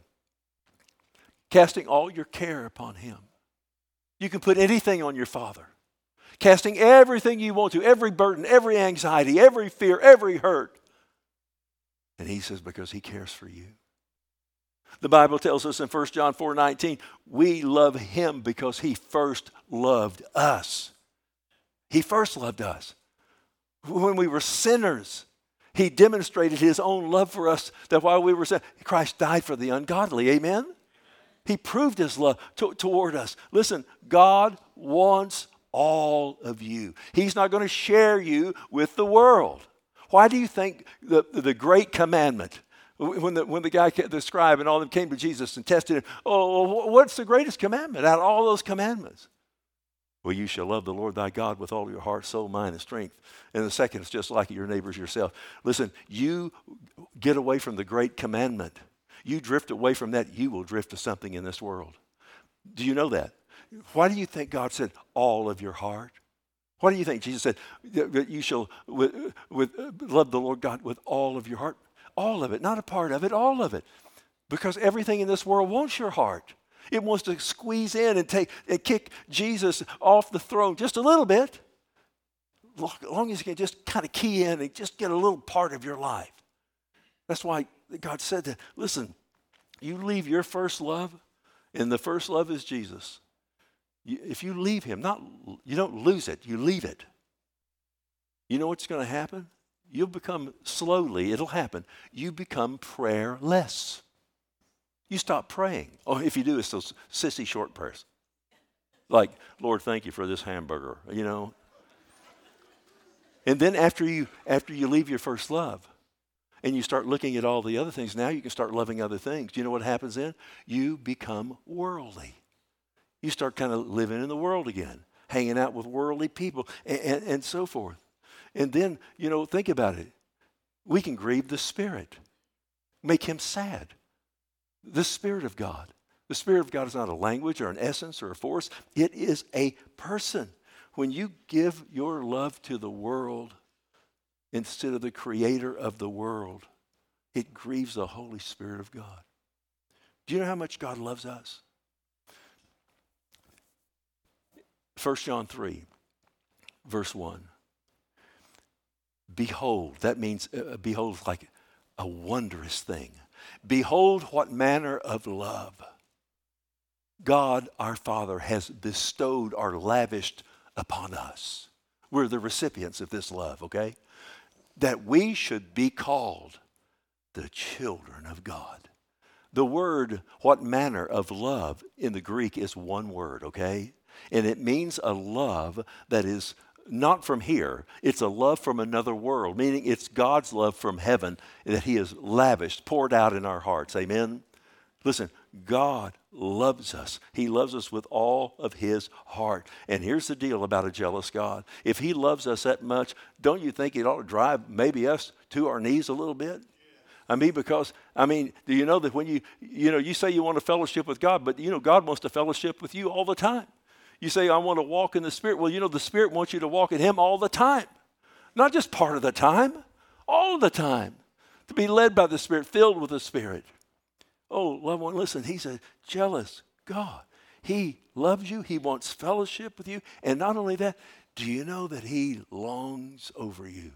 Casting all your care upon him. You can put anything on your Father. Casting everything you want to, every burden, every anxiety, every fear, every hurt. And he says, because he cares for you. The Bible tells us in First John four, nineteen, we love him because he first loved us. He first loved us. When we were sinners, he demonstrated his own love for us, that while we were sinners, Christ died for the ungodly. Amen? He proved his love to, toward us. Listen, God wants all of you. He's not going to share you with the world. Why do you think the, the great commandment, when the, when the guy, the scribe and all of them came to Jesus and tested him, oh, what's the greatest commandment out of all those commandments? Well, you shall love the Lord thy God with all your heart, soul, mind, and strength. And the second is just like your neighbors yourself. Listen, you get away from the great commandment. You drift away from that, you will drift to something in this world. Do you know that? Why do you think God said all of your heart? Why do you think Jesus said that you shall with, with, love the Lord God with all of your heart? All of it, not a part of it, all of it. Because everything in this world wants your heart. It wants to squeeze in and take and kick Jesus off the throne just a little bit. As long as you can just kind of key in and just get a little part of your life. That's why God said that, listen, you leave your first love, and the first love is Jesus. You, if you leave him, not you don't lose it, you leave it. You know what's going to happen? You'll become, slowly, it'll happen, you become prayerless. You stop praying. Oh, if you do, it's those sissy short prayers. Like, Lord, thank you for this hamburger, you know. And then after you after you leave your first love, and you start looking at all the other things, now you can start loving other things. Do you know what happens then? You become worldly. You start kind of living in the world again, hanging out with worldly people, and, and, and so forth. And then, you know, think about it. We can grieve the Spirit, make him sad. The Spirit of God. The Spirit of God is not a language or an essence or a force. It is a person. When you give your love to the world instead of the Creator of the world, it grieves the Holy Spirit of God. Do you know how much God loves us? First John three, verse one. Behold, that means, uh, behold is like a wondrous thing. Behold what manner of love God our Father has bestowed or lavished upon us. We're the recipients of this love, okay? That we should be called the children of God. The word, what manner of love in the Greek is one word, okay? And it means a love that is not from here. It's a love from another world, meaning it's God's love from heaven that he has lavished, poured out in our hearts. Amen? Listen, God loves us. He loves us with all of his heart. And here's the deal about a jealous God. If he loves us that much, don't you think it ought to drive maybe us to our knees a little bit? I mean, because, I mean, do you know that when you, you know, you say you want to fellowship with God, but, you know, God wants to fellowship with you all the time. You say, I want to walk in the Spirit. Well, you know, the Spirit wants you to walk in him all the time. Not just part of the time, all of the time. To be led by the Spirit, filled with the Spirit. Oh, loved one, listen, he's a jealous God. He loves you. He wants fellowship with you. And not only that, do you know that he longs over you?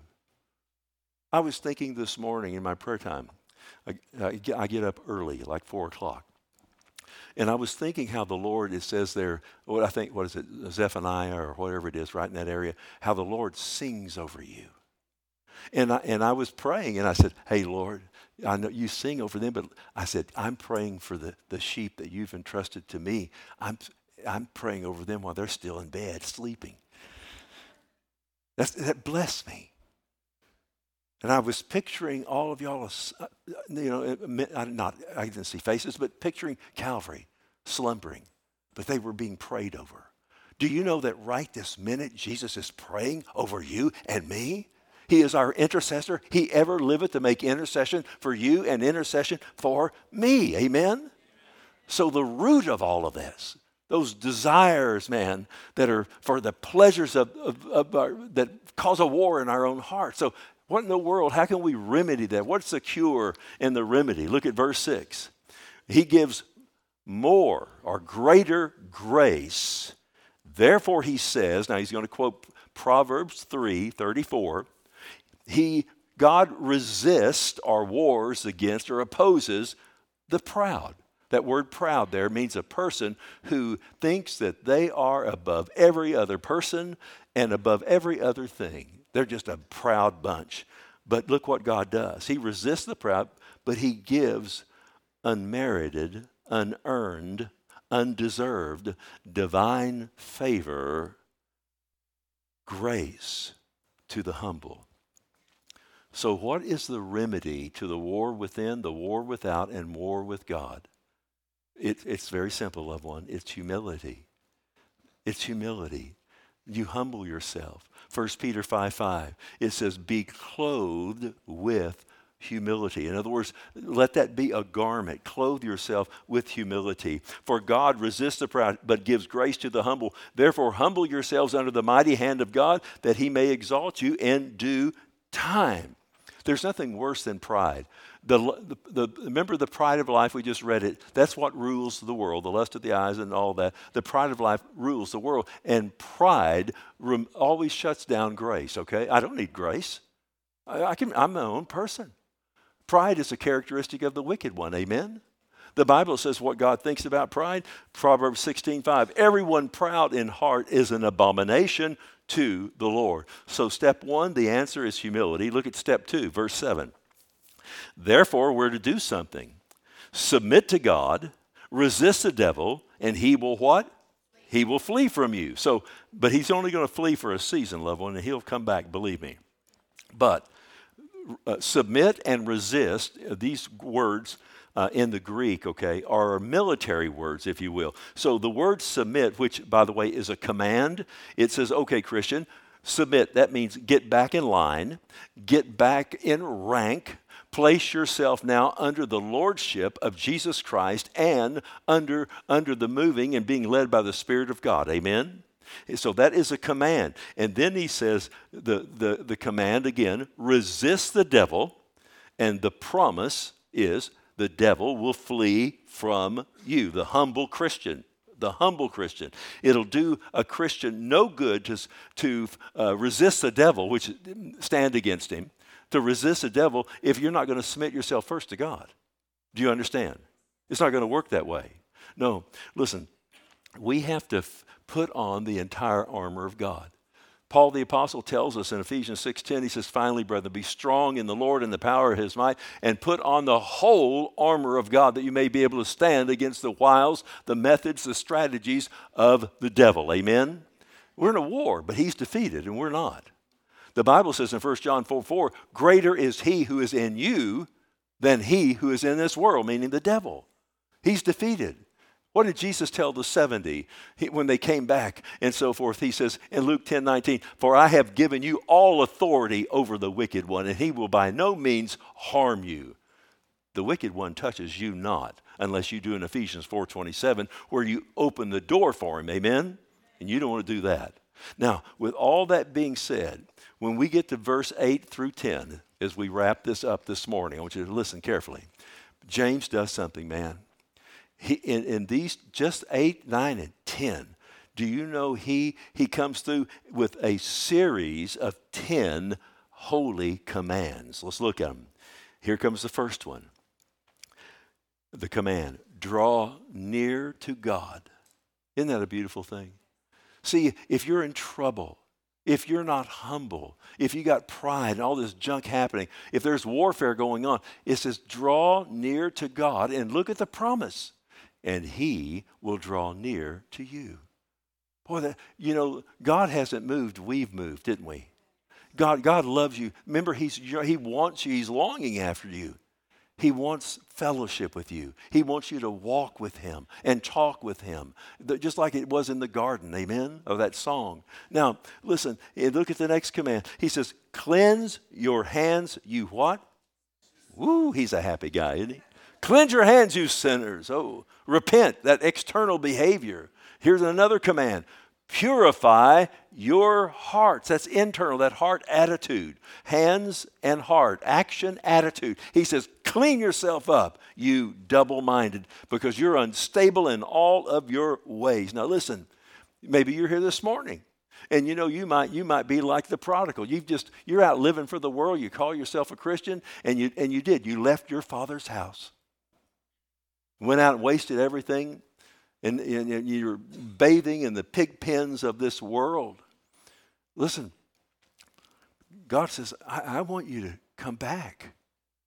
I was thinking this morning in my prayer time. I, I, get, I get up early, like four o'clock. And I was thinking how the Lord, it says there, what I think, what is it, Zephaniah or whatever it is right in that area, how the Lord sings over you. And I, and I was praying and I said, hey, Lord, I know you sing over them, but I said, I'm praying for the, the sheep that you've entrusted to me. I'm, I'm praying over them while they're still in bed, sleeping. That's, that blessed me. And I was picturing all of y'all, you know, not, I didn't see faces, but picturing Calvary slumbering, but they were being prayed over. Do you know that right this minute, Jesus is praying over you and me? He is our intercessor. He ever liveth to make intercession for you and intercession for me. Amen? So the root of all of this, those desires, man, that are for the pleasures of, of, of our, that cause a war in our own heart. So what in the world, how can we remedy that? What's the cure and the remedy? Look at verse six. He gives more or greater grace. Therefore, he says, now he's going to quote Proverbs three thirty-four. He, God resists or wars against or opposes the proud. That word proud there means a person who thinks that they are above every other person and above every other thing. They're just a proud bunch. But look what God does. He resists the proud, but he gives unmerited, unearned, undeserved, divine favor, grace to the humble. So what is the remedy to the war within, the war without, and war with God? It, it's very simple, loved one. It's humility. It's humility. You humble yourself. First Peter five five, it says, be clothed with humility. In other words, let that be a garment. Clothe yourself with humility. For God resists the proud, but gives grace to the humble. Therefore, humble yourselves under the mighty hand of God, that he may exalt you in due time. There's nothing worse than pride. The, the, the, remember the pride of life, we just read it. That's what rules the world, the lust of the eyes and all that. The pride of life rules the world. And pride rem, always shuts down grace, okay? I don't need grace. I, I can, I'm my own person. Pride is a characteristic of the wicked one, amen? The Bible says what God thinks about pride. Proverbs sixteen five, everyone proud in heart is an abomination to the Lord. So step one, the answer is humility. Look at step two, verse seven. Therefore, we're to do something. Submit to God, resist the devil, and he will what? He will flee from you. So, but he's only going to flee for a season, loved one, and he'll come back, believe me. But uh, submit and resist, uh, these words uh, in the Greek, okay, are military words, if you will. So the word submit, which, by the way, is a command, it says, okay, Christian, submit. That means get back in line, get back in rank. Place yourself now under the lordship of Jesus Christ and under, under the moving and being led by the Spirit of God. Amen? So that is a command. And then he says the, the, the command again, resist the devil, and the promise is the devil will flee from you, the humble Christian. The humble Christian. It'll do a Christian no good to, to uh, resist the devil, which stand against him, to resist the devil if you're not going to submit yourself first to God. Do you understand? It's not going to work that way. No, listen, we have to f- put on the entire armor of God. Paul the Apostle tells us in Ephesians six ten, he says, finally, brethren, be strong in the Lord and the power of his might, and put on the whole armor of God, that you may be able to stand against the wiles, the methods, the strategies of the devil. Amen? We're in a war, but he's defeated and we're not. The Bible says in First John four four, greater is he who is in you than he who is in this world, meaning the devil. He's defeated. What did Jesus tell the seventy he, when they came back and so forth? He says in Luke ten nineteen, for I have given you all authority over the wicked one, and he will by no means harm you. The wicked one touches you not, unless you do in Ephesians four twenty-seven, where you open the door for him. Amen? And you don't want to do that. Now, with all that being said, when we get to verse eight through ten, as we wrap this up this morning, I want you to listen carefully. James does something, man. He, in, in these just eight, nine, and ten, do you know he, he comes through with a series of ten holy commands. Let's look at them. Here comes the first one. The command, draw near to God. Isn't that a beautiful thing? See, if you're in trouble, if you're not humble, if you got pride and all this junk happening, if there's warfare going on, it says draw near to God and look at the promise, and he will draw near to you. Boy, that, you know, God hasn't moved, we've moved, didn't we? God, God loves you. Remember, he's, he wants you, he's longing after you. He wants fellowship with you. He wants you to walk with him and talk with him, just like it was in the garden, amen, of that song. Now, listen, look at the next command. He says, cleanse your hands, you what? Woo, he's a happy guy, isn't he? Cleanse your hands, you sinners. Oh, repent, that external behavior. Here's another command. Purify your hearts. That's internal, that heart attitude. Hands and heart, action, attitude. He says, clean yourself up, you double-minded, because you're unstable in all of your ways. Now listen, maybe you're here this morning, and you know you might you might be like the prodigal. You've just you're out living for the world. You call yourself a Christian, and you and you did. You left your father's house, went out and wasted everything. And, and you're bathing in the pig pens of this world. Listen, God says, I, I want you to come back.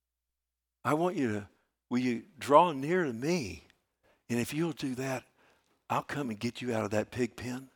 I want you to, will you draw near to me? And if you'll do that, I'll come and get you out of that pig pen.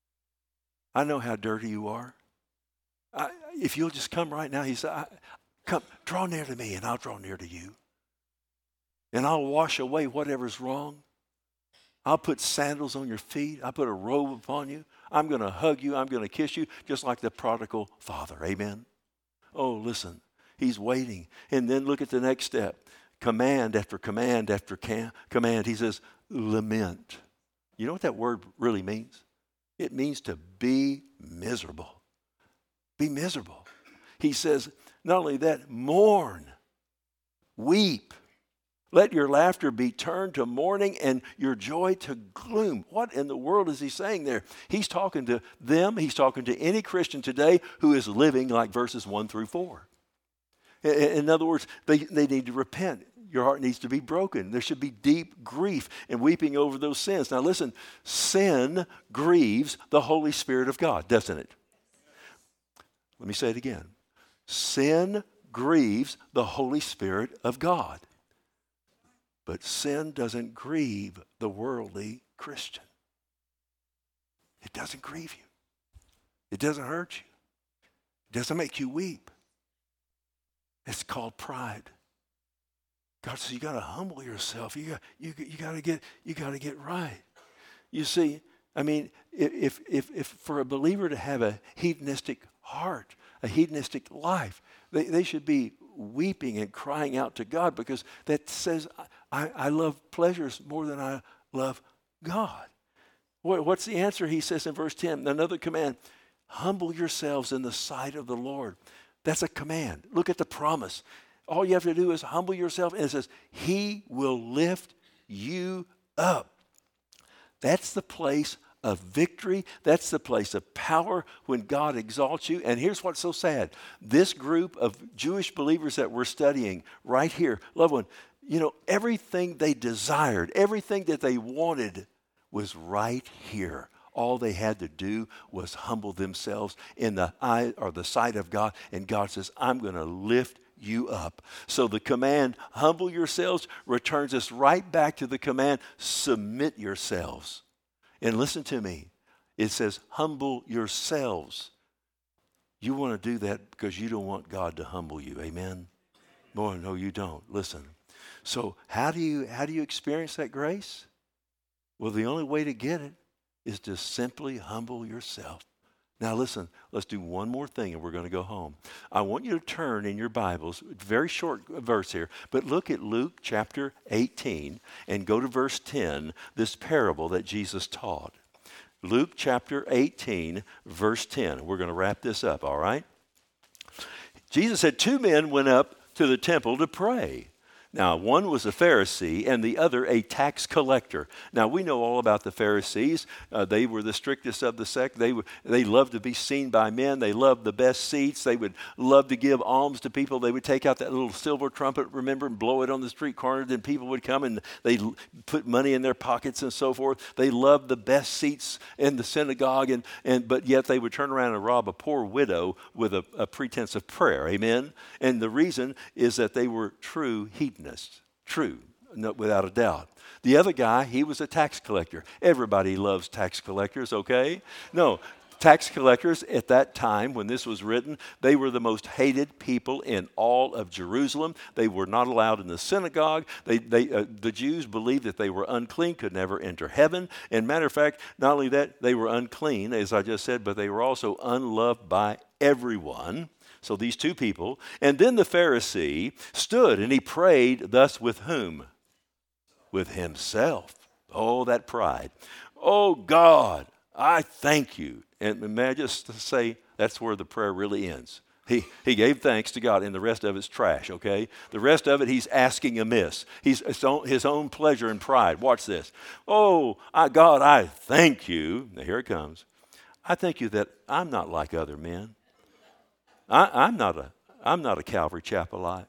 I know how dirty you are. I, if you'll just come right now, he said, I, come, draw near to me and I'll draw near to you. And I'll wash away whatever's wrong. I'll put sandals on your feet. I'll put a robe upon you. I'm going to hug you. I'm going to kiss you, just like the prodigal father. Amen? Oh, listen. He's waiting. And then look at the next step. Command after command after cam- command. He says, lament. You know what that word really means? It means to be miserable. Be miserable. He says, not only that, mourn, weep. Let your laughter be turned to mourning and your joy to gloom. What in the world is he saying there? He's talking to them. He's talking to any Christian today who is living like verses one through four. In other words, they, they need to repent. Your heart needs to be broken. There should be deep grief and weeping over those sins. Now listen, sin grieves the Holy Spirit of God, doesn't it? Let me say it again. Sin grieves the Holy Spirit of God. But sin doesn't grieve the worldly Christian. It doesn't grieve you. It doesn't hurt you. It doesn't make you weep. It's called pride. God says you got to humble yourself. You got you, you got to get you got to get right. You see, I mean, if if if for a believer to have a hedonistic heart, a hedonistic life, they, they should be weeping and crying out to God, because that says, I, I love pleasures more than I love God. What, what's the answer? He says in verse ten, another command, humble yourselves in the sight of the Lord. That's a command. Look at the promise. All you have to do is humble yourself, and it says, he will lift you up. That's the place of victory. That's the place of power when God exalts you. And here's what's so sad. This group of Jewish believers that we're studying right here, loved one, you know, everything they desired, everything that they wanted was right here. All they had to do was humble themselves in the eye or the sight of God. And God says, I'm going to lift you up. So the command, humble yourselves, returns us right back to the command, submit yourselves. And listen to me. It says, humble yourselves. You want to do that because you don't want God to humble you. Amen? No, no, you don't. Listen. So how do you how do you experience that grace? Well, the only way to get it is to simply humble yourself. Now listen, let's do one more thing and we're going to go home. I want you to turn in your Bibles, very short verse here, but look at Luke chapter eighteen and go to verse ten, this parable that Jesus taught. Luke chapter eighteen, verse ten. We're going to wrap this up, all right? Jesus said, two men went up to the temple to pray. Now, one was a Pharisee and the other a tax collector. Now, we know all about the Pharisees. Uh, they were the strictest of the sect. They would, they loved to be seen by men. They loved the best seats. They would love to give alms to people. They would take out that little silver trumpet, remember, and blow it on the street corner. Then people would come and they'd put money in their pockets and so forth. They loved the best seats in the synagogue, and, and but yet they would turn around and rob a poor widow with a, a pretense of prayer. Amen? And the reason is that they were true heathens. True, no, without a doubt. The other guy, he was a tax collector. Everybody loves tax collectors, okay? No, tax collectors at that time when this was written, they were the most hated people in all of Jerusalem. They were not allowed in the synagogue. They, they, uh, the Jews believed that they were unclean, could never enter heaven. And matter of fact, not only that, they were unclean, as I just said, but they were also unloved by everyone. So these two people. And then the Pharisee stood and he prayed thus with whom? With himself. Oh, that pride. Oh, God, I thank you. And may I just say that's where the prayer really ends. He, he gave thanks to God, and the rest of it's trash, okay? The rest of it, he's asking amiss. He's his own, his own pleasure and pride. Watch this. Oh, I, God, I thank you. Now, here it comes. I thank you that I'm not like other men. I, I'm not a I'm not a Calvary Chapelite.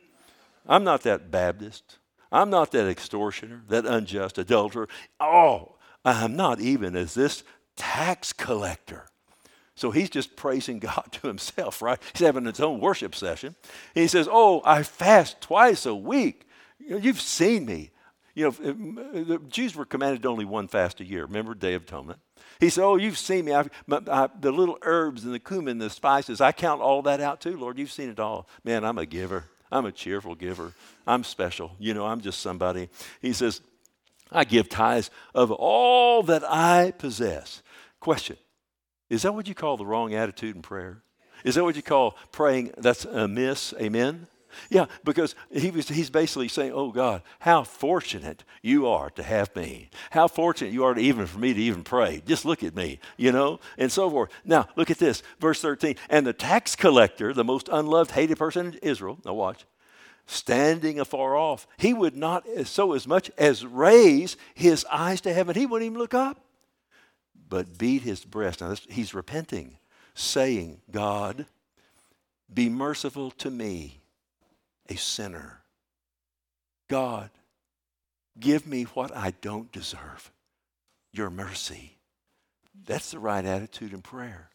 I'm not that Baptist. I'm not that extortioner, that unjust adulterer. Oh, I'm not even as this tax collector. So he's just praising God to himself, right? He's having his own worship session. He says, oh, I fast twice a week. You know, you've seen me. You know, the Jews were commanded only one fast a year. Remember, Day of Atonement? He said, oh, you've seen me. I, I, the little herbs and the cumin, the spices, I count all that out too, Lord. You've seen it all. Man, I'm a giver. I'm a cheerful giver. I'm special. You know, I'm just somebody. He says, I give tithes of all that I possess. Question, is that what you call the wrong attitude in prayer? Is that what you call praying that's amiss? Amen? Yeah, because he was, he's basically saying, oh, God, how fortunate you are to have me. How fortunate you are to even for me to even pray. Just look at me, you know, and so forth. Now, look at this, verse thirteen. And the tax collector, the most unloved, hated person in Israel, now watch, standing afar off, he would not so as much as raise his eyes to heaven. He wouldn't even look up, but beat his breast. Now, this, he's repenting, saying, God, be merciful to me, a sinner. God, give me what I don't deserve, your mercy. That's the right attitude in prayer.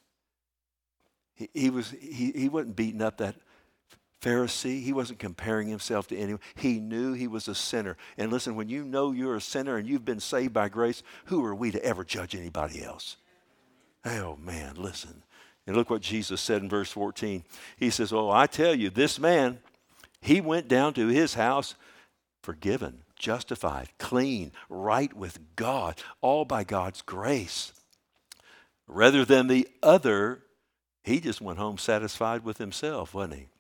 He, he, was, he, he wasn't beating up that Pharisee. He wasn't comparing himself to anyone. He knew he was a sinner. And listen, when you know you're a sinner and you've been saved by grace, who are we to ever judge anybody else? Oh, man, listen. And look what Jesus said in verse fourteen. He says, oh, I tell you, this man, he went down to his house forgiven, justified, clean, right with God, all by God's grace. Rather than the other, he just went home satisfied with himself, wasn't he?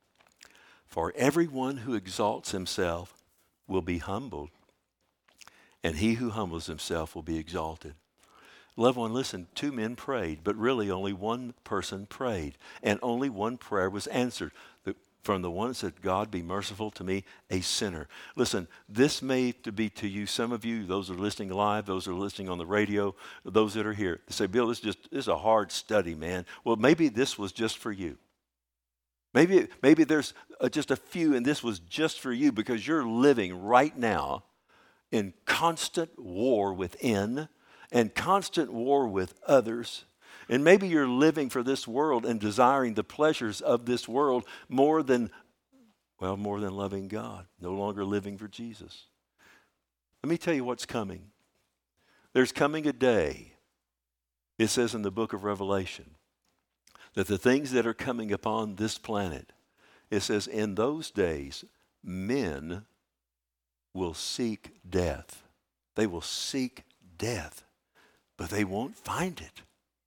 For everyone who exalts himself will be humbled, and he who humbles himself will be exalted. Loved one, listen, two men prayed, but really only one person prayed, and only one prayer was answered. The, from the one that said, God, be merciful to me, a sinner. Listen, this may to be to you, some of you, those are listening live, those are listening on the radio, those that are here. They say, Bill, this is just this is a hard study, man. Well, maybe this was just for you. Maybe, maybe there's uh, just a few, and this was just for you because you're living right now in constant war within and constant war with others. And maybe you're living for this world and desiring the pleasures of this world more than, well, more than loving God, no longer living for Jesus. Let me tell you what's coming. There's coming a day, it says in the book of Revelation, that the things that are coming upon this planet, it says in those days, men will seek death. They will seek death, but they won't find it.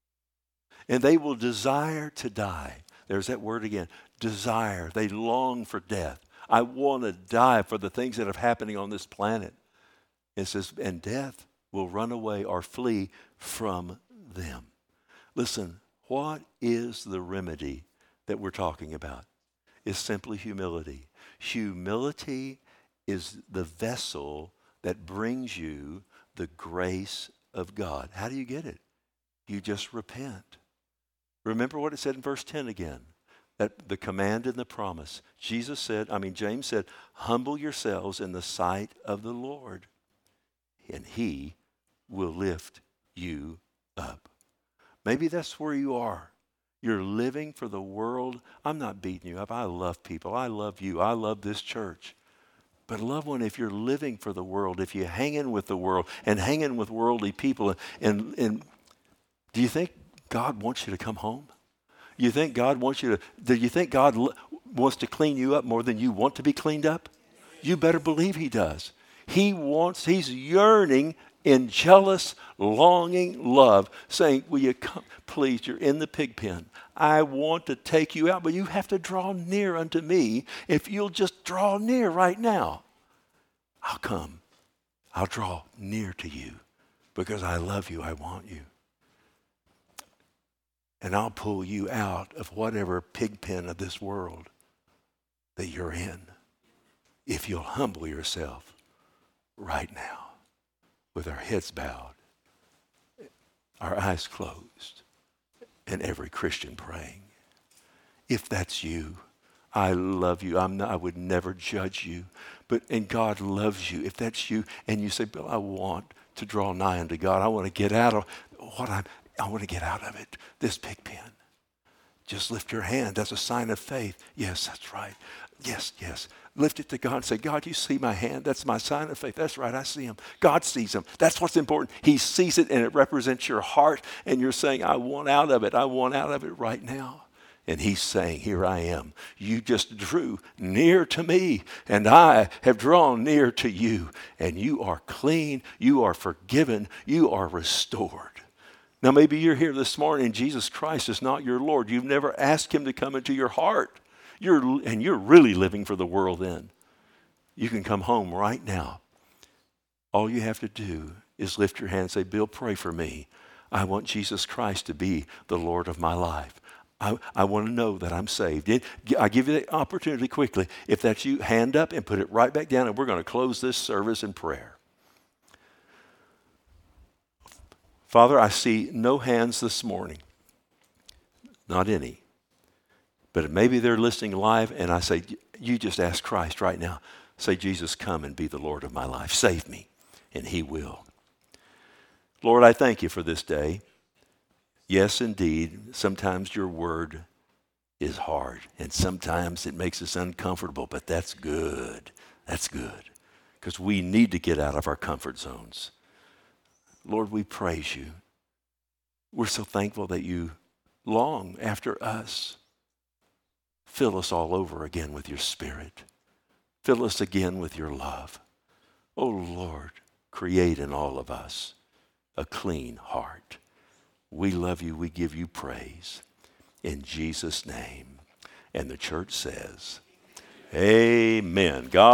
And they will desire to die. There's that word again, desire. They long for death. I want to die for the things that are happening on this planet. It says, and death will run away or flee from them. Listen, what is the remedy that we're talking about? It's simply humility. Humility is the vessel that brings you the grace of God. How do you get it? You just repent. Remember what it said in verse ten again, that the command and the promise. Jesus said, I mean, James said, humble yourselves in the sight of the Lord, and he will lift you up. Maybe that's where you are. You're living for the world. I'm not beating you up. I love people. I love you. I love this church. But loved one, if you're living for the world, if you hang in with the world and hang in with worldly people, and, and do you think God wants you to come home? You think God wants you to, do you think God l- wants to clean you up more than you want to be cleaned up? You better believe he does. He wants, he's yearning in jealous, longing love, saying, will you come, please, you're in the pig pen. I want to take you out, but you have to draw near unto me. If you'll just draw near right now, I'll come. I'll draw near to you because I love you. I want you. And I'll pull you out of whatever pig pen of this world that you're in if you'll humble yourself right now with our heads bowed, our eyes closed, and every Christian praying. If that's you, I love you. I'm not, I would never judge you. But and God loves you. If that's you and you say, Bill, I want to draw nigh unto God. I want to get out of what I'm I want to get out of it, this pig pen. Just lift your hand. That's a sign of faith. Yes, that's right. Yes, yes. Lift it to God and say, God, you see my hand? That's my sign of faith. That's right, I see him. God sees him. That's what's important. He sees it and it represents your heart and you're saying, I want out of it. I want out of it right now. And he's saying, here I am. You just drew near to me and I have drawn near to you. And you are clean. You are forgiven. You are restored. Now, maybe you're here this morning and Jesus Christ is not your Lord. You've never asked him to come into your heart. You're, and you're really living for the world then. You can come home right now. All you have to do is lift your hand and say, Bill, pray for me. I want Jesus Christ to be the Lord of my life. I, I want to know that I'm saved. I give you the opportunity quickly. If that's you, hand up and put it right back down, and we're going to close this service in prayer. Father, I see no hands this morning, not any. But maybe they're listening live, and I say, you just ask Christ right now. Say, Jesus, come and be the Lord of my life. Save me, and he will. Lord, I thank you for this day. Yes, indeed, sometimes your word is hard, and sometimes it makes us uncomfortable, but that's good. That's good, because we need to get out of our comfort zones. Lord, we praise you. We're so thankful that you long after us. Fill us all over again with your Spirit. Fill us again with your love. Oh, Lord, create in all of us a clean heart. We love you. We give you praise. In Jesus' name. And the church says, amen. God